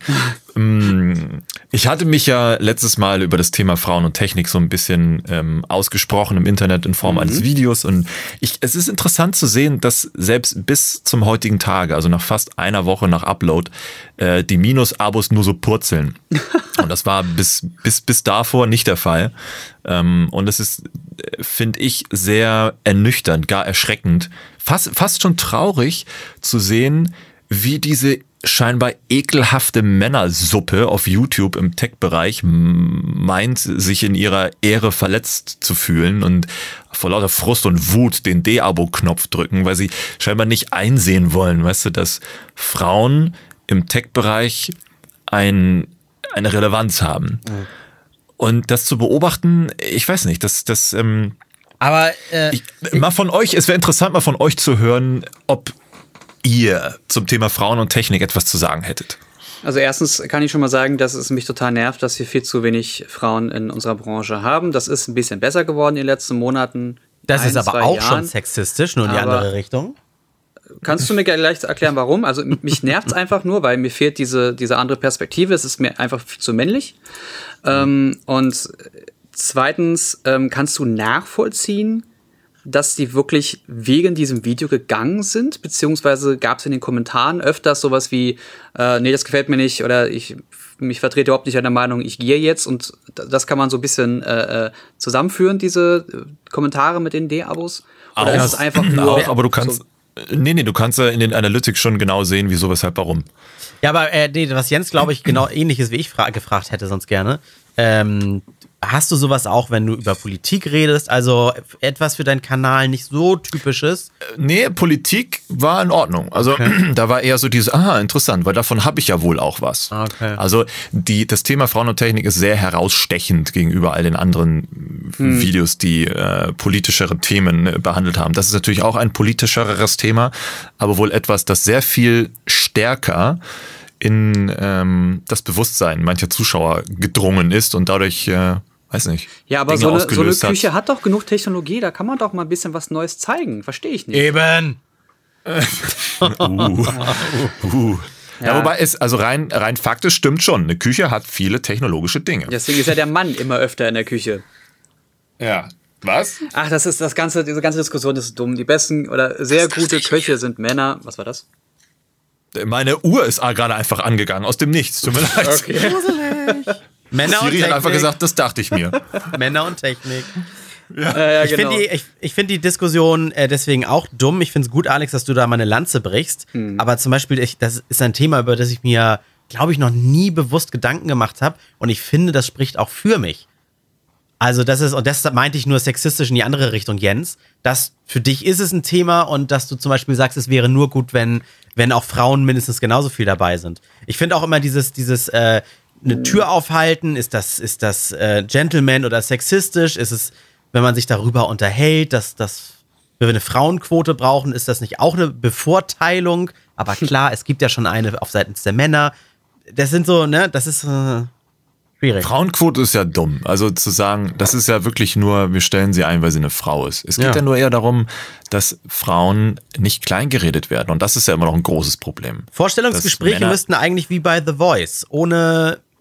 Mm, Ich hatte mich ja letztes Mal über das Thema Frauen und Technik so ein bisschen ähm, ausgesprochen im Internet in Form eines Videos und ich, es ist interessant zu sehen, dass selbst bis zum heutigen Tage, also nach fast einer Woche nach Upload, äh, die Minus-Abos nur so purzeln. Und das war bis, bis, bis davor nicht der Fall. Ähm, und es ist, finde ich, sehr ernüchternd, gar erschreckend, fast, fast schon traurig zu sehen, wie diese scheinbar ekelhafte Männersuppe auf YouTube im Tech-Bereich meint, sich in ihrer Ehre verletzt zu fühlen und vor lauter Frust und Wut den De-Abo-Knopf drücken, weil sie scheinbar nicht einsehen wollen, weißt du, dass Frauen im Tech-Bereich ein, eine Relevanz haben. Mhm. Und das zu beobachten, ich weiß nicht, das, das, ähm, Aber, äh, ich, mal von euch, es wäre interessant, mal von euch zu hören, ob ihr zum Thema Frauen und Technik etwas zu sagen hättet. Also erstens kann ich schon mal sagen, dass es mich total nervt, dass wir viel zu wenig Frauen in unserer Branche haben. Das ist ein bisschen besser geworden in den letzten Monaten. das ein, ist aber zwei auch Jahren. schon sexistisch, nur in die Aber- andere Richtung. Kannst du mir gleich erklären, warum? Also mich nervt es einfach nur, weil mir fehlt diese, diese andere Perspektive. Es ist mir einfach viel zu männlich. Ähm, und zweitens, ähm, kannst du nachvollziehen, dass die wirklich wegen diesem Video gegangen sind? Beziehungsweise gab es in den Kommentaren öfters sowas wie, äh, nee, das gefällt mir nicht oder ich mich vertrete überhaupt nicht an der Meinung, ich gehe jetzt. Und das kann man so ein bisschen äh, zusammenführen, diese äh, Kommentare mit den D-Abos. Oder Auch, ist es einfach nur... auch, aber du kannst, so, nee, nee, du kannst ja in den Analytics schon genau sehen, wieso, weshalb, warum. Ja, aber äh, nee, was Jens, glaube ich, genau ähnliches wie ich fra- gefragt hätte sonst gerne. Ähm, hast du sowas auch, wenn du über Politik redest? Also etwas für deinen Kanal nicht so typisches? Nee, Politik war in Ordnung. Also da war eher so dieses, aha, interessant, weil davon habe ich ja wohl auch was. Okay. Also die, das Thema Frauen und Technik ist sehr herausstechend gegenüber all den anderen hm. Videos, die äh, politischere Themen äh, behandelt haben. Das ist natürlich auch ein politischeres Thema, aber wohl etwas, das sehr viel stärker in ähm, das Bewusstsein mancher Zuschauer gedrungen ist und dadurch, äh, weiß nicht, ja, aber Dinge so eine, so eine ausgelöst hat. Küche hat doch genug Technologie, da kann man doch mal ein bisschen was Neues zeigen. Verstehe ich nicht. Eben. Uh. Uh. Ja. ja, wobei es, also rein, rein faktisch stimmt schon, eine Küche hat viele technologische Dinge. Deswegen ist ja der Mann immer öfter in der Küche. Ja. Was? Ach, das ist das ganze, diese ganze Diskussion ist dumm. Die besten oder sehr gute Köche sind Männer. Was war das? Meine Uhr ist gerade einfach angegangen, aus dem Nichts. Tut mir leid. Okay. Männer und Siri Technik. hat einfach gesagt, das dachte ich mir. Männer und Technik. Ja, ja, Ich genau. finde die, ich, ich find die Diskussion äh, deswegen auch dumm. Ich finde es gut, Alex, dass du da mal eine Lanze brichst. Hm. Aber zum Beispiel, ich, das ist ein Thema, über das ich mir, glaube ich, noch nie bewusst Gedanken gemacht habe. Und ich finde, das spricht auch für mich. Also das ist, und das meinte ich nur sexistisch in die andere Richtung, Jens, dass für dich ist es ein Thema und dass du zum Beispiel sagst, es wäre nur gut, wenn, wenn auch Frauen mindestens genauso viel dabei sind. Ich finde auch immer dieses, dieses äh, eine Tür aufhalten, ist das, ist das äh, Gentleman oder sexistisch? Ist es, wenn man sich darüber unterhält, dass, dass wir eine Frauenquote brauchen, ist das nicht auch eine Bevorteilung? Aber klar, es gibt ja schon eine auf Seiten der Männer. Das sind so, ne, das ist äh, schwierig. Frauenquote ist ja dumm. Also zu sagen, das ist ja wirklich nur, wir stellen sie ein, weil sie eine Frau ist. Es geht Ja. ja nur eher darum, dass Frauen nicht kleingeredet werden. Und das ist ja immer noch ein großes Problem. Vorstellungsgespräche Dass Männer- müssten eigentlich wie bei The Voice, ohne,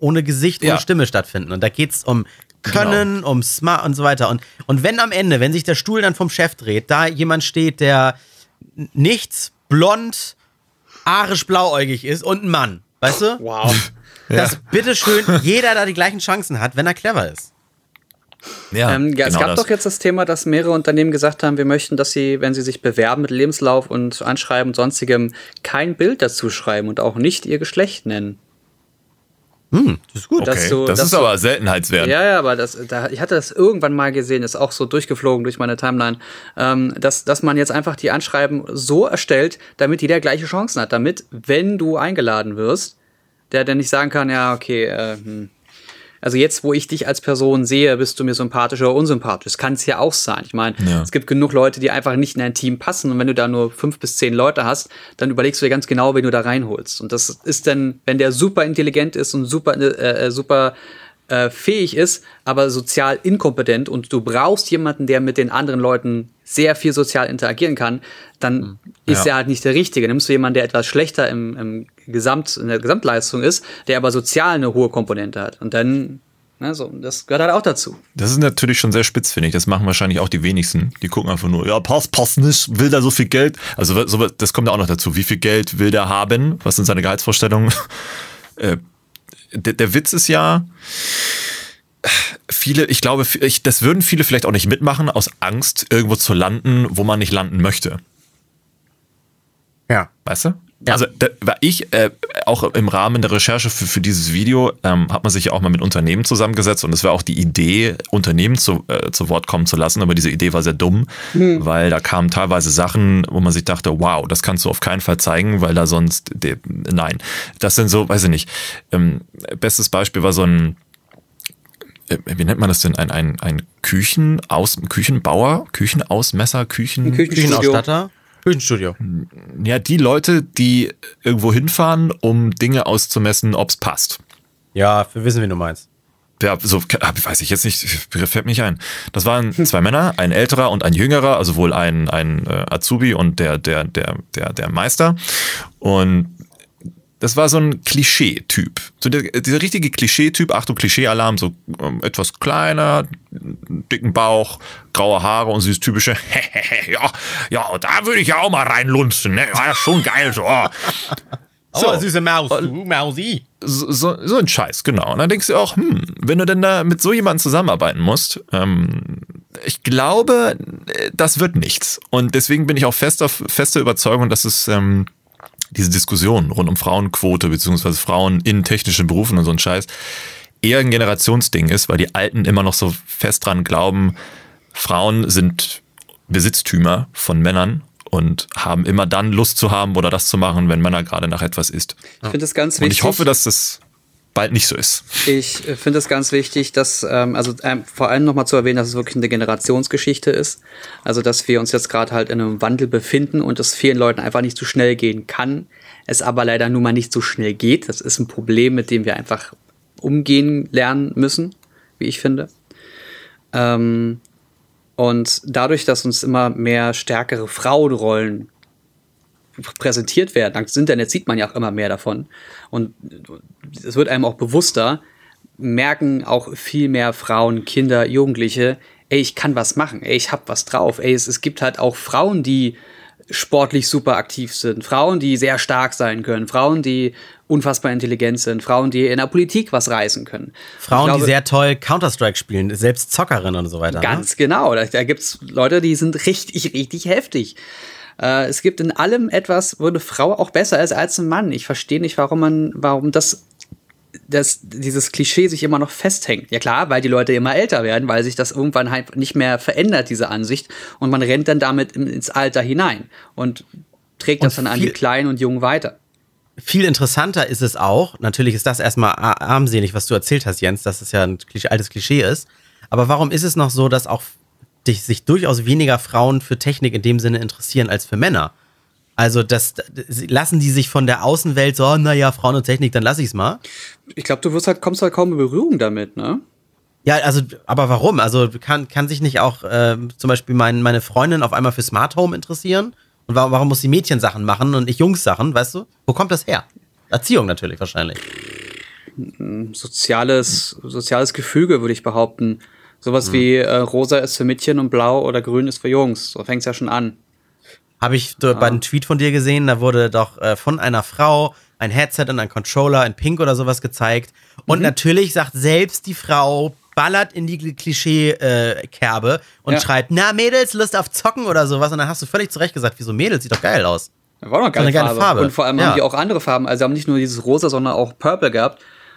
ohne Gesicht, ohne Ja. Stimme stattfinden. Und da geht's um Können, Genau. um Smart und so weiter. Und, und wenn am Ende, wenn sich der Stuhl dann vom Chef dreht, da jemand steht, der nichts, blond, arisch blauäugig ist und ein Mann, weißt du? Wow. Dass bitteschön jeder da die gleichen Chancen hat, wenn er clever ist. Ja, Ähm, ja, es genau gab das. doch jetzt das Thema, dass mehrere Unternehmen gesagt haben, wir möchten, dass sie, wenn sie sich bewerben mit Lebenslauf und Anschreiben und sonstigem, kein Bild dazu schreiben und auch nicht ihr Geschlecht nennen. Hm, das ist gut. Okay, dass du- das dass ist du- aber Seltenheitswert. Ja, ja, aber das, da, ich hatte das irgendwann mal gesehen, ist auch so durchgeflogen durch meine Timeline, ähm, dass, dass man jetzt einfach die Anschreiben so erstellt, damit jeder gleiche Chancen hat. Damit, wenn du eingeladen wirst, der dann nicht sagen kann, ja, okay, äh, hm. also jetzt, wo ich dich als Person sehe, bist du mir sympathisch oder unsympathisch. Das kann es ja auch sein. Ich meine, Ja. es gibt genug Leute, die einfach nicht in ein Team passen. Und wenn du da nur fünf bis zehn Leute hast, dann überlegst du dir ganz genau, wen du da reinholst. Und das ist dann, wenn der super intelligent ist und super, äh, super äh, fähig ist, aber sozial inkompetent und du brauchst jemanden, der mit den anderen Leuten sehr viel sozial interagieren kann, dann ist Ja. er halt nicht der Richtige. Nimmst du jemanden, der etwas schlechter im, im Gesamt, in der Gesamtleistung ist, der aber sozial eine hohe Komponente hat. Und dann, ne, so, das gehört halt auch dazu. Das ist natürlich schon sehr spitz, finde ich. Das machen wahrscheinlich auch die wenigsten. Die gucken einfach nur, ja, passt, passt nicht, will der so viel Geld? Also so, das kommt ja auch noch dazu. Wie viel Geld will der haben? Was sind seine Gehaltsvorstellungen? äh, der, der Witz ist ja, viele, ich glaube, ich, das würden viele vielleicht auch nicht mitmachen, aus Angst, irgendwo zu landen, wo man nicht landen möchte. Ja. Weißt du? Ja. Also da war ich äh, auch im Rahmen der Recherche für, für dieses Video, ähm, hat man sich ja auch mal mit Unternehmen zusammengesetzt und es war auch die Idee, Unternehmen zu, äh, zu Wort kommen zu lassen, aber diese Idee war sehr dumm, hm. weil da kamen teilweise Sachen, wo man sich dachte, wow, das kannst du auf keinen Fall zeigen, weil da sonst, de, nein, das sind so, weiß ich nicht, ähm, bestes Beispiel war so ein, äh, wie nennt man das denn, ein, ein, ein Küchenaus, Küchenbauer, Küchenausmesser, Küchen... Ein Küchenstudio. Küchenausstatter? Küchenstudio. Ja, die Leute, die irgendwo hinfahren, um Dinge auszumessen, ob's passt. Ja, wir wissen, wen du meinst. Ja, so weiß ich jetzt nicht, fällt mich ein. Das waren zwei Männer, ein älterer und ein jüngerer, also wohl ein, ein äh, Azubi und der, der, der, der, der Meister. Und das war so ein Klischee-Typ. So der, dieser richtige Klischee-Typ, Achtung, Klischee-Alarm, so ähm, etwas kleiner, dicken Bauch, graue Haare und dieses typische, ja, ja, da würde ich ja auch mal reinlunzen, ne? Ja, schon geil, so. Oh, So, süße Maus, du Mausi. so, so, so ein Scheiß, genau. Und dann denkst du auch, hm, wenn du denn da mit so jemandem zusammenarbeiten musst, ähm, ich glaube, das wird nichts. Und deswegen bin ich auch fester, fester Überzeugung, dass es ähm, diese Diskussion rund um Frauenquote beziehungsweise Frauen in technischen Berufen und so ein Scheiß eher ein Generationsding ist, weil die Alten immer noch so fest dran glauben, Frauen sind Besitztümer von Männern und haben immer dann Lust zu haben oder das zu machen, wenn Männer gerade nach etwas ist. Ich finde es ganz wichtig. Und ich hoffe, dass das bald nicht so ist. Ich finde es ganz wichtig, dass, ähm, also ähm, vor allem nochmal zu erwähnen, dass es wirklich eine Generationsgeschichte ist. Also, dass wir uns jetzt gerade halt in einem Wandel befinden und es vielen Leuten einfach nicht so schnell gehen kann. Es aber leider nun mal nicht so schnell geht. Das ist ein Problem, mit dem wir einfach umgehen lernen müssen, wie ich finde. Ähm, und dadurch, dass uns immer mehr stärkere Frauenrollen präsentiert werden. Dank des Internets sieht man ja auch immer mehr davon. Und es wird einem auch bewusster, merken auch viel mehr Frauen, Kinder, Jugendliche, ey, ich kann was machen, ey, ich hab was drauf. Ey, es, es gibt halt auch Frauen, die sportlich super aktiv sind, Frauen, die sehr stark sein können, Frauen, die unfassbar intelligent sind, Frauen, die in der Politik was reißen können. Frauen, glaube, die sehr toll Counter-Strike spielen, selbst Zockerinnen und so weiter. Ganz ne? genau, da, da gibt's Leute, die sind richtig, richtig heftig. Äh, es gibt in allem etwas, wo eine Frau auch besser ist als ein Mann. Ich verstehe nicht, warum man, warum das, das, dieses Klischee sich immer noch festhängt. Ja klar, weil die Leute immer älter werden, weil sich das irgendwann halt nicht mehr verändert, diese Ansicht. Und man rennt dann damit ins Alter hinein und trägt das Und dann an die viel- Kleinen und Jungen weiter. Viel interessanter ist es auch, natürlich ist das erstmal a- armselig, was du erzählt hast, Jens, dass es ja ein Klischee, altes Klischee ist. Aber warum ist es noch so, dass auch dich, sich durchaus weniger Frauen für Technik in dem Sinne interessieren als für Männer? Also das, das lassen die sich von der Außenwelt so, naja, Frauen und Technik, dann lass ich's mal. Ich glaube, du wirst halt, kommst halt kaum in Berührung damit, ne? Ja, also, aber warum? Also kann, kann sich nicht auch ähm, zum Beispiel mein, meine Freundin auf einmal für Smart Home interessieren? Und warum, warum muss sie Mädchensachen machen und ich Jungs-Sachen, weißt du? Wo kommt das her? Erziehung natürlich wahrscheinlich. ein soziales, soziales Gefüge, würde ich behaupten. Sowas mhm. wie äh, rosa ist für Mädchen und blau oder grün ist für Jungs. So fängt es ja schon an. Habe ich ah. bei einem Tweet von dir gesehen, da wurde doch äh, von einer Frau ein Headset und ein Controller in Pink oder sowas gezeigt. Und mhm. natürlich sagt selbst die Frau, ballert in die Klischee-Kerbe äh, und ja. schreibt, na Mädels, Lust auf Zocken oder sowas. Und dann hast du völlig zu Recht gesagt, wieso Mädels, sieht doch geil aus. War doch eine geile, geile Farbe. Farbe. Und vor allem ja. haben die auch andere Farben. Also sie haben nicht nur dieses Rosa, sondern auch Purple gehabt.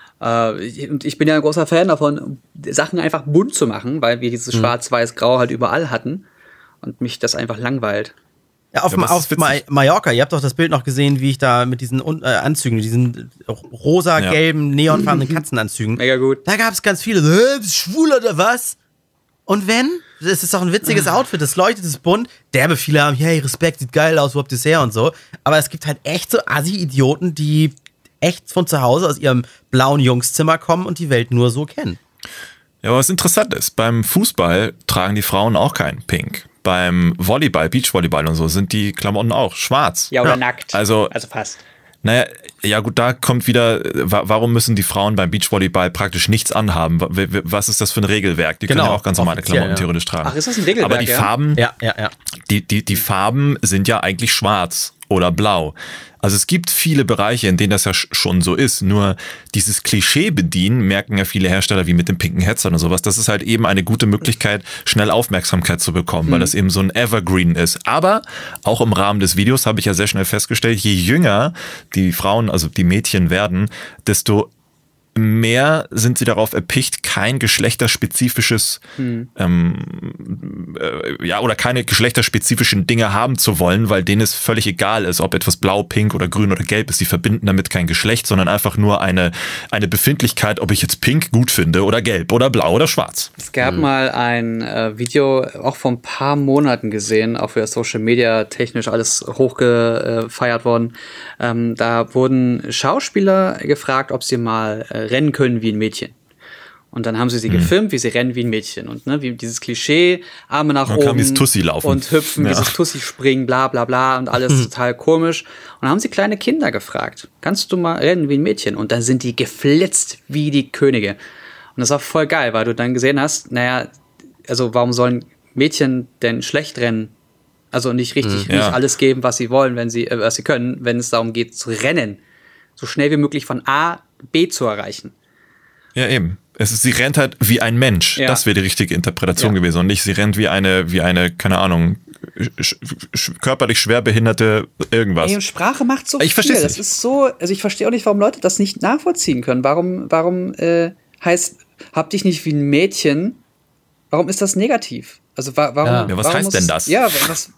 Äh, und ich bin ja ein großer Fan davon, Sachen einfach bunt zu machen, weil wir dieses mhm. Schwarz-Weiß-Grau halt überall hatten. Und mich das einfach langweilt. Ja, auf, ja, auf Ma- Mallorca, ihr habt doch das Bild noch gesehen, wie ich da mit diesen äh, Anzügen, diesen rosa-gelben, ja. neonfarbenen Katzenanzügen. Mega gut. Da gab es ganz viele, äh, schwul oder was? Und wenn? Das ist doch ein witziges Outfit, das leuchtet, das ist bunt. Derbe viele haben, hey, Respekt, sieht geil aus, wo habt ihr es her und so. Aber es gibt halt echt so Assi-Idioten, die echt von zu Hause aus ihrem blauen Jungszimmer kommen und die Welt nur so kennen. Ja, aber was interessant ist, beim Fußball tragen die Frauen auch kein Pink. Beim Volleyball, Beachvolleyball und so sind die Klamotten auch schwarz. Ja, oder ja. nackt. Also, also fast. Naja, ja gut, da kommt wieder, warum müssen die Frauen beim Beachvolleyball praktisch nichts anhaben? Was ist das für ein Regelwerk? Die genau, können ja auch ganz normale Klamotten ja. theoretisch tragen. Ach, ist das ein Regelwerk? Aber die ja? Farben, ja, ja, ja. Die, die, die Farben sind ja eigentlich schwarz oder blau. Also es gibt viele Bereiche, in denen das ja schon so ist. Nur dieses Klischee bedienen, merken ja viele Hersteller wie mit dem pinken Headset und sowas. Das ist halt eben eine gute Möglichkeit, schnell Aufmerksamkeit zu bekommen, mhm. weil das eben so ein Evergreen ist. Aber auch im Rahmen des Videos habe ich ja sehr schnell festgestellt, je jünger die Frauen, also die Mädchen werden, desto mehr sind sie darauf erpicht, kein geschlechterspezifisches hm. ähm, äh, ja, oder keine geschlechterspezifischen Dinge haben zu wollen, weil denen es völlig egal ist, ob etwas blau, pink oder grün oder gelb ist. Sie verbinden damit kein Geschlecht, sondern einfach nur eine, eine Befindlichkeit, ob ich jetzt pink gut finde oder gelb oder blau oder schwarz. Es gab hm. mal ein äh, Video, auch vor ein paar Monaten gesehen, auch für Social Media technisch alles hochgefeiert worden. Ähm, da wurden Schauspieler gefragt, ob sie mal äh, rennen können wie ein Mädchen. Und dann haben sie sie mhm. gefilmt, wie sie rennen wie ein Mädchen. Und ne, wie dieses Klischee, Arme nach dann oben kam dieses Tussi laufen. Und hüpfen, ja. dieses Tussi springen, bla bla bla und alles total komisch. Und dann haben sie kleine Kinder gefragt, kannst du mal rennen wie ein Mädchen? Und dann sind die geflitzt wie die Könige. Und das war voll geil, weil du dann gesehen hast, naja, also warum sollen Mädchen denn schlecht rennen? Also nicht richtig, mhm, ja. nicht alles geben, was sie wollen, wenn sie, äh, was sie können, wenn es darum geht zu rennen. So schnell wie möglich von A B zu erreichen. Ja, eben. Es ist, sie rennt halt wie ein Mensch. Ja. Das wäre die richtige Interpretation ja. gewesen. Und nicht, sie rennt wie eine, wie eine, keine Ahnung, sch- sch- körperlich schwerbehinderte irgendwas. Ey, Sprache macht so ich viel. Das nicht. ist so, also ich verstehe auch nicht, warum Leute das nicht nachvollziehen können. Warum, warum äh, heißt, hab dich nicht wie ein Mädchen, warum ist das negativ? Also wa- warum, ja. Ja, was warum heißt muss, denn das? Ja, was,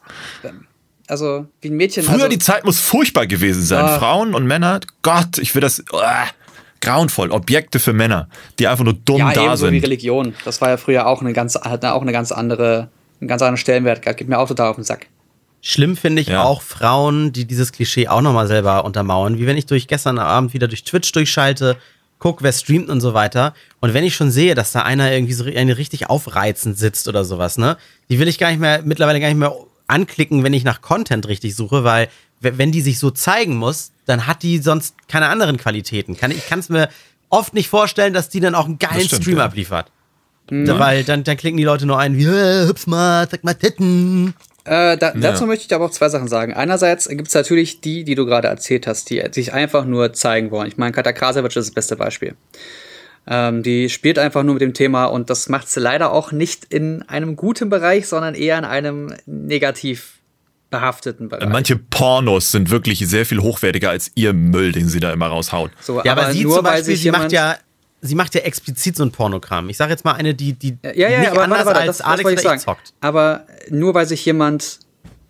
also wie ein Mädchen. Früher also, die Zeit muss furchtbar gewesen sein. Ah. Frauen und Männer, Gott, ich will das, oh, grauenvoll. Objekte für Männer, die einfach nur dumm ja, da ebenso sind. Wie Religion. Das war ja früher auch eine ganz, hat auch eine ganz andere, einen ganz anderen Stellenwert gehabt. Geht mir auch total auf den Sack. Schlimm finde ich ja. auch Frauen, die dieses Klischee auch nochmal selber untermauern. Wie wenn ich durch gestern Abend wieder durch Twitch durchschalte, guck, wer streamt und so weiter. Und wenn ich schon sehe, dass da einer irgendwie so eine richtig aufreizend sitzt oder sowas, ne, die will ich gar nicht mehr, mittlerweile gar nicht mehr anklicken, wenn ich nach Content richtig suche, weil wenn die sich so zeigen muss, dann hat die sonst keine anderen Qualitäten. Kann, ich kann es mir oft nicht vorstellen, dass die dann auch einen geilen stimmt, Stream ja. abliefert. Mhm. Weil dann, dann klicken die Leute nur ein wie, hüpf mal, zeig mal Titten. Äh, da, dazu ja. möchte ich aber auch zwei Sachen sagen. Einerseits gibt es natürlich die, die du gerade erzählt hast, die sich einfach nur zeigen wollen. Ich meine, Katja Krasavic ist das beste Beispiel. Ähm, die spielt einfach nur mit dem Thema und das macht sie leider auch nicht in einem guten Bereich, sondern eher in einem negativ behafteten Bereich. Manche Pornos sind wirklich sehr viel hochwertiger als ihr Müll, den sie da immer raushaut. So, ja, aber, aber sie nur, zum Beispiel, sie macht ja sie macht ja explizit so ein Pornogramm. Ich sage jetzt mal eine, die, die ja, ja, nicht aber anders warte, warte, als das, Alex das oder ich zockt. Aber nur weil sich jemand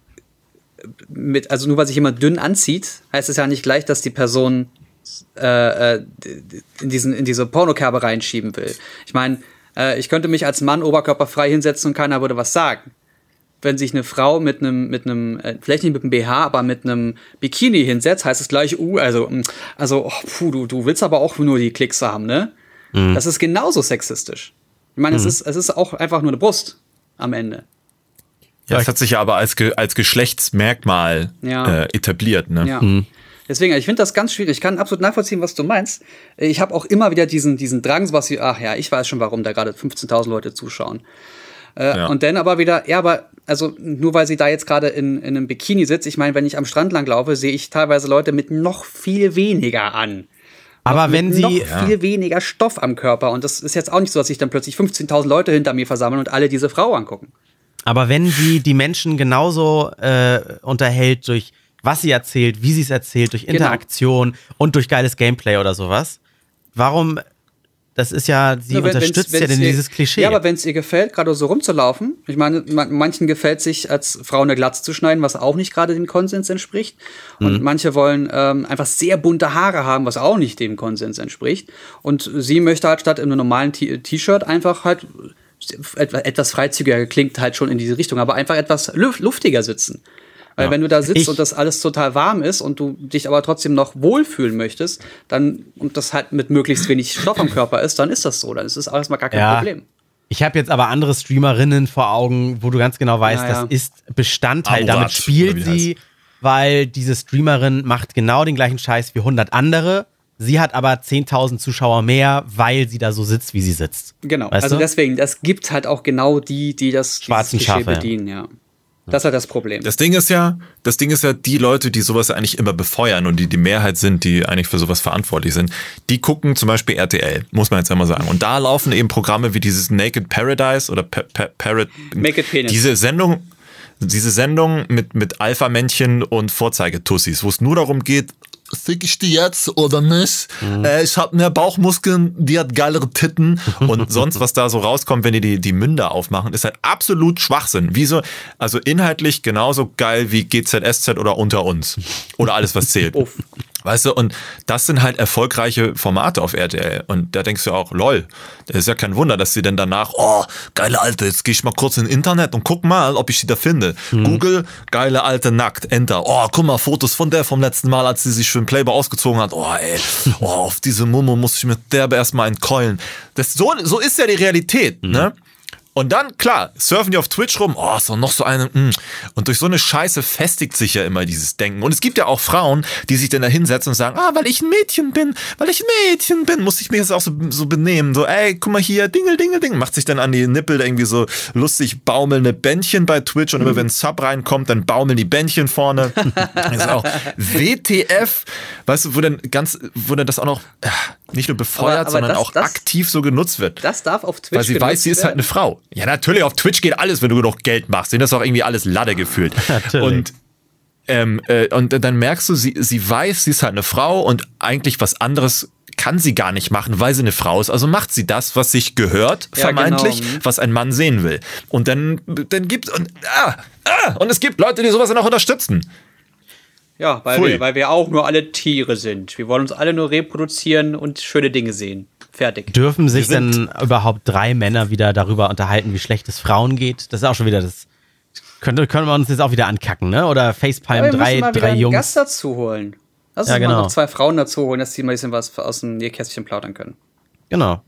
mit, also nur weil sich jemand dünn anzieht, heißt es ja nicht gleich, dass die Person äh, in, diesen, in diese Pornokerbe reinschieben will. Ich meine, äh, ich könnte mich als Mann oberkörperfrei hinsetzen und keiner würde was sagen. Wenn sich eine Frau mit einem, mit einem, äh, vielleicht nicht mit einem B H, aber mit einem Bikini hinsetzt, heißt es gleich, uh, also, also, oh, puh, du, du willst aber auch nur die Klicks haben, ne? Mhm. Das ist genauso sexistisch. Ich meine, mhm. es ist, es ist auch einfach nur eine Brust am Ende. Ja, das hat sich ja aber als, Ge- als Geschlechtsmerkmal ja. äh, etabliert, ne? Ja. Mhm. Deswegen, ich finde das ganz schwierig. Ich kann absolut nachvollziehen, was du meinst. Ich habe auch immer wieder diesen, diesen Drang, sowas wie, ach ja, ich weiß schon, warum da gerade fünfzehntausend Leute zuschauen. Äh, Ja. Und dann aber wieder, ja, aber, also nur weil sie da jetzt gerade in, in einem Bikini sitzt, ich meine, wenn ich am Strand lang laufe, sehe ich teilweise Leute mit noch viel weniger an. Aber Noch wenn mit sie. noch viel weniger Stoff am Körper. Und das ist jetzt auch nicht so, dass sich dann plötzlich fünfzehntausend Leute hinter mir versammeln und alle diese Frau angucken. Aber wenn sie die Menschen genauso äh, unterhält durch was sie erzählt, wie sie es erzählt, durch Interaktion genau. und durch geiles Gameplay oder sowas, warum, das ist ja, sie ja, wenn, unterstützt wenn's, ja denn ihr, dieses Klischee. Ja, aber wenn es ihr gefällt, gerade so rumzulaufen, ich meine, man, manchen gefällt sich, als Frau eine Glatze zu schneiden, was auch nicht gerade dem Konsens entspricht. Und mhm. manche wollen ähm, einfach sehr bunte Haare haben, was auch nicht dem Konsens entspricht. Und sie möchte halt statt in einem normalen T- T-Shirt einfach halt etwas freizügiger, klingt halt schon in diese Richtung, aber einfach etwas luftiger sitzen. Weil ja. wenn du da sitzt ich, und das alles total warm ist und du dich aber trotzdem noch wohlfühlen möchtest, dann und das halt mit möglichst wenig Stoff am Körper ist, dann ist das so. Dann ist das alles mal gar kein ja. Problem. Ich habe jetzt aber andere Streamerinnen vor Augen, wo du ganz genau weißt, naja. das ist Bestandteil. Amorat, Damit spielt sie, heißt. Weil diese Streamerin macht genau den gleichen Scheiß wie hundert andere. Sie hat aber zehntausend Zuschauer mehr, weil sie da so sitzt, wie sie sitzt. Genau, weißt also du? Deswegen, das gibt halt auch genau die, die das schwarzen Klischee Schafe, bedienen, ja. ja. Das ist halt das Problem. Das Ding ist ja, das Ding ist ja, die Leute, die sowas eigentlich immer befeuern und die die Mehrheit sind, die eigentlich für sowas verantwortlich sind, die gucken zum Beispiel R T L, muss man jetzt einmal sagen. Und da laufen eben Programme wie dieses Naked Paradise oder pa- pa- Parrot. Naked Penis. Diese Sendung, diese Sendung mit, mit Alpha-Männchen und Vorzeigetussis, wo es nur darum geht, fick ich die jetzt oder nicht? Mhm. Äh, ich habe mehr Bauchmuskeln, die hat geilere Titten und sonst, was da so rauskommt, wenn die die, die Münder aufmachen, ist halt absolut Schwachsinn. Wieso? Also inhaltlich genauso geil wie G Z S Z oder Unter uns. Oder alles, was zählt. Weißt du, und das sind halt erfolgreiche Formate auf R T L. Und da denkst du auch, lol, das ist ja kein Wunder, dass sie dann danach, oh, geile Alte, jetzt gehe ich mal kurz ins Internet und guck mal, ob ich sie da finde. Mhm. Google, geile Alte, nackt, Enter. Oh, guck mal, Fotos von der vom letzten Mal, als sie sich für den Playboy ausgezogen hat. Oh, ey, oh, auf diese Mumme muss ich mit derbe erstmal entkeulen. Das, so, so ist ja die Realität, mhm. ne? Und dann, klar, surfen die auf Twitch rum, oh, ist doch noch so eine, mm. Und durch so eine Scheiße festigt sich ja immer dieses Denken. Und es gibt ja auch Frauen, die sich dann da hinsetzen und sagen, ah, weil ich ein Mädchen bin, weil ich ein Mädchen bin, muss ich mich jetzt auch so, so benehmen. So, ey, guck mal hier, dingel, dingel, ding. Macht sich dann an die Nippel irgendwie so lustig baumelnde Bändchen bei Twitch und immer wenn ein Sub reinkommt, dann baumeln die Bändchen vorne. Das ist auch W T F, weißt du, wo dann ganz, wo dann das auch noch nicht nur befeuert, aber, aber sondern das, auch das, aktiv so genutzt wird. Das darf auf Twitch weil sie weiß, sie ist halt eine Frau. Ja, natürlich, auf Twitch geht alles, wenn du genug Geld machst. Denen ist auch irgendwie alles Lade gefühlt. Und, ähm, äh, und dann merkst du, sie, sie weiß, sie ist halt eine Frau und eigentlich was anderes kann sie gar nicht machen, weil sie eine Frau ist. Also macht sie das, was sich gehört, ja, vermeintlich, genau. was ein Mann sehen will. Und dann, dann gibt und, ah, ah, und es gibt Leute, die sowas dann auch unterstützen. Ja, weil wir, weil wir auch nur alle Tiere sind. Wir wollen uns alle nur reproduzieren und schöne Dinge sehen. Fertig. Dürfen sich denn überhaupt drei Männer wieder darüber unterhalten, wie schlecht es Frauen geht? Das ist auch schon wieder das. Könnte, können wir uns jetzt auch wieder ankacken, ne? Oder Facepalm, ja, drei, mal drei Jungs. Einen Gast dazu holen. Lass uns ja, genau. mal noch zwei Frauen dazu holen, dass die mal ein bisschen was aus dem Nähkästchen plaudern können. Genau.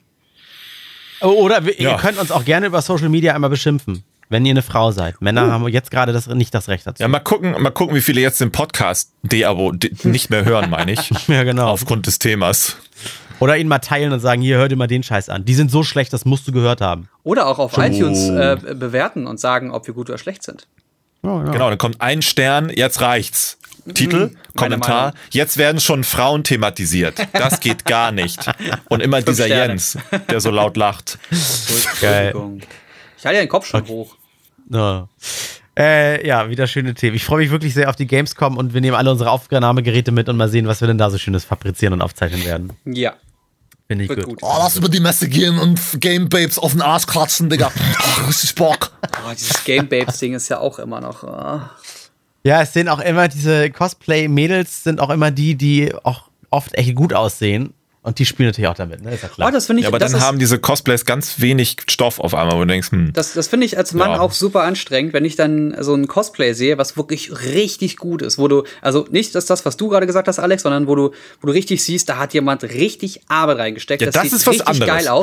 Oder wir, ja. ihr könnt uns auch gerne über Social Media einmal beschimpfen. Wenn ihr eine Frau seid. Männer uh. haben jetzt gerade das, nicht das Recht dazu. Ja, mal gucken, mal gucken, wie viele jetzt den Podcast de-abo de- nicht mehr hören, meine ich. Ja, genau. Aufgrund des Themas. Oder ihn mal teilen und sagen, hier, hör dir mal den Scheiß an. Die sind so schlecht, das musst du gehört haben. Oder auch auf oh. iTunes äh, bewerten und sagen, ob wir gut oder schlecht sind. Oh, ja. Genau, dann kommt ein Stern, jetzt reicht's. Titel, mhm, Kommentar, jetzt werden schon Frauen thematisiert. Das geht gar nicht. Und immer dieser Sterne. Jens, der so laut lacht. Geil. Ich halte ja den Kopf schon okay. hoch. No. Äh, ja, wieder schöne Themen. Ich freue mich wirklich sehr auf die Gamescom und wir nehmen alle unsere Aufnahmegeräte mit und mal sehen, was wir denn da so Schönes fabrizieren und aufzeichnen werden. Ja. Finde ich gut. gut. Oh, lass über die Messe gehen und Game Babes auf den Arsch klatschen, Digga. Ach, richtig Bock. Oh, dieses Game Babes-Ding ist ja auch immer noch. Oh. Ja, es sind auch immer diese Cosplay-Mädels, sind auch immer die, die auch oft echt gut aussehen. Und die spielen natürlich auch damit, ne? Ist ja klar. Oh, das ich, ja, aber das dann ist, haben diese Cosplays ganz wenig Stoff auf einmal, wo du denkst, hm. Das, das finde ich als Mann ja. auch super anstrengend, wenn ich dann so ein Cosplay sehe, was wirklich richtig gut ist, wo du, also nicht das, das was du gerade gesagt hast, Alex, sondern wo du, wo du richtig siehst, da hat jemand richtig Arbeit reingesteckt. Ja, das, das sieht ist was richtig anderes. geil aus.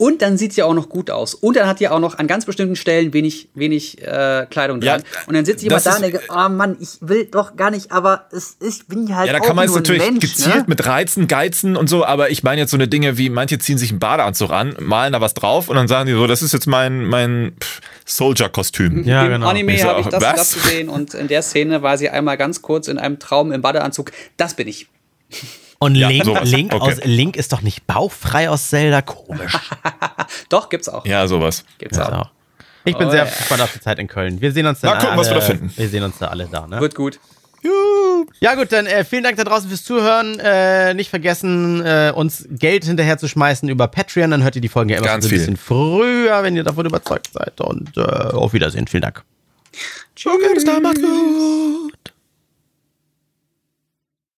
Und dann sieht sie auch noch gut aus. Und dann hat die auch noch an ganz bestimmten Stellen wenig, wenig äh, Kleidung dran. Ja, und dann sitze ich immer das da ist- und denke, oh Mann, ich will doch gar nicht, aber es ist, bin ich halt Ja, da auch kann man jetzt nur natürlich ein Mensch, gezielt ne? mit Reizen, Geizen und so, aber ich meine jetzt so eine Dinge wie, manche ziehen sich einen Badeanzug an, malen da was drauf und dann sagen die so, das ist jetzt mein, mein pff, Soldier-Kostüm. Ja, Im genau. Anime Ich so, habe ich das, was? das gesehen und in der Szene war sie einmal ganz kurz in einem Traum im Badeanzug. Das bin ich. Und Ja, Link, sowas. Link, Okay. aus, Link ist doch nicht bauchfrei aus Zelda. Komisch. Doch, gibt's auch. Ja, sowas. Gibt's Das auch. auch. Ich bin Oh, sehr ja. gespannt auf die Zeit in Köln. Wir sehen uns dann Mal gucken, alle, was wir da finden. Wir sehen uns da alle da, ne? Wird gut. Ja gut, dann äh, vielen Dank da draußen fürs Zuhören. Äh, nicht vergessen, äh, uns Geld hinterher zu schmeißen über Patreon. Dann hört ihr die Folgen ja immer Ganz so ein viel. bisschen früher, wenn ihr davon überzeugt seid. Und äh, auf Wiedersehen. Vielen Dank. Okay, bis dann, macht's gut.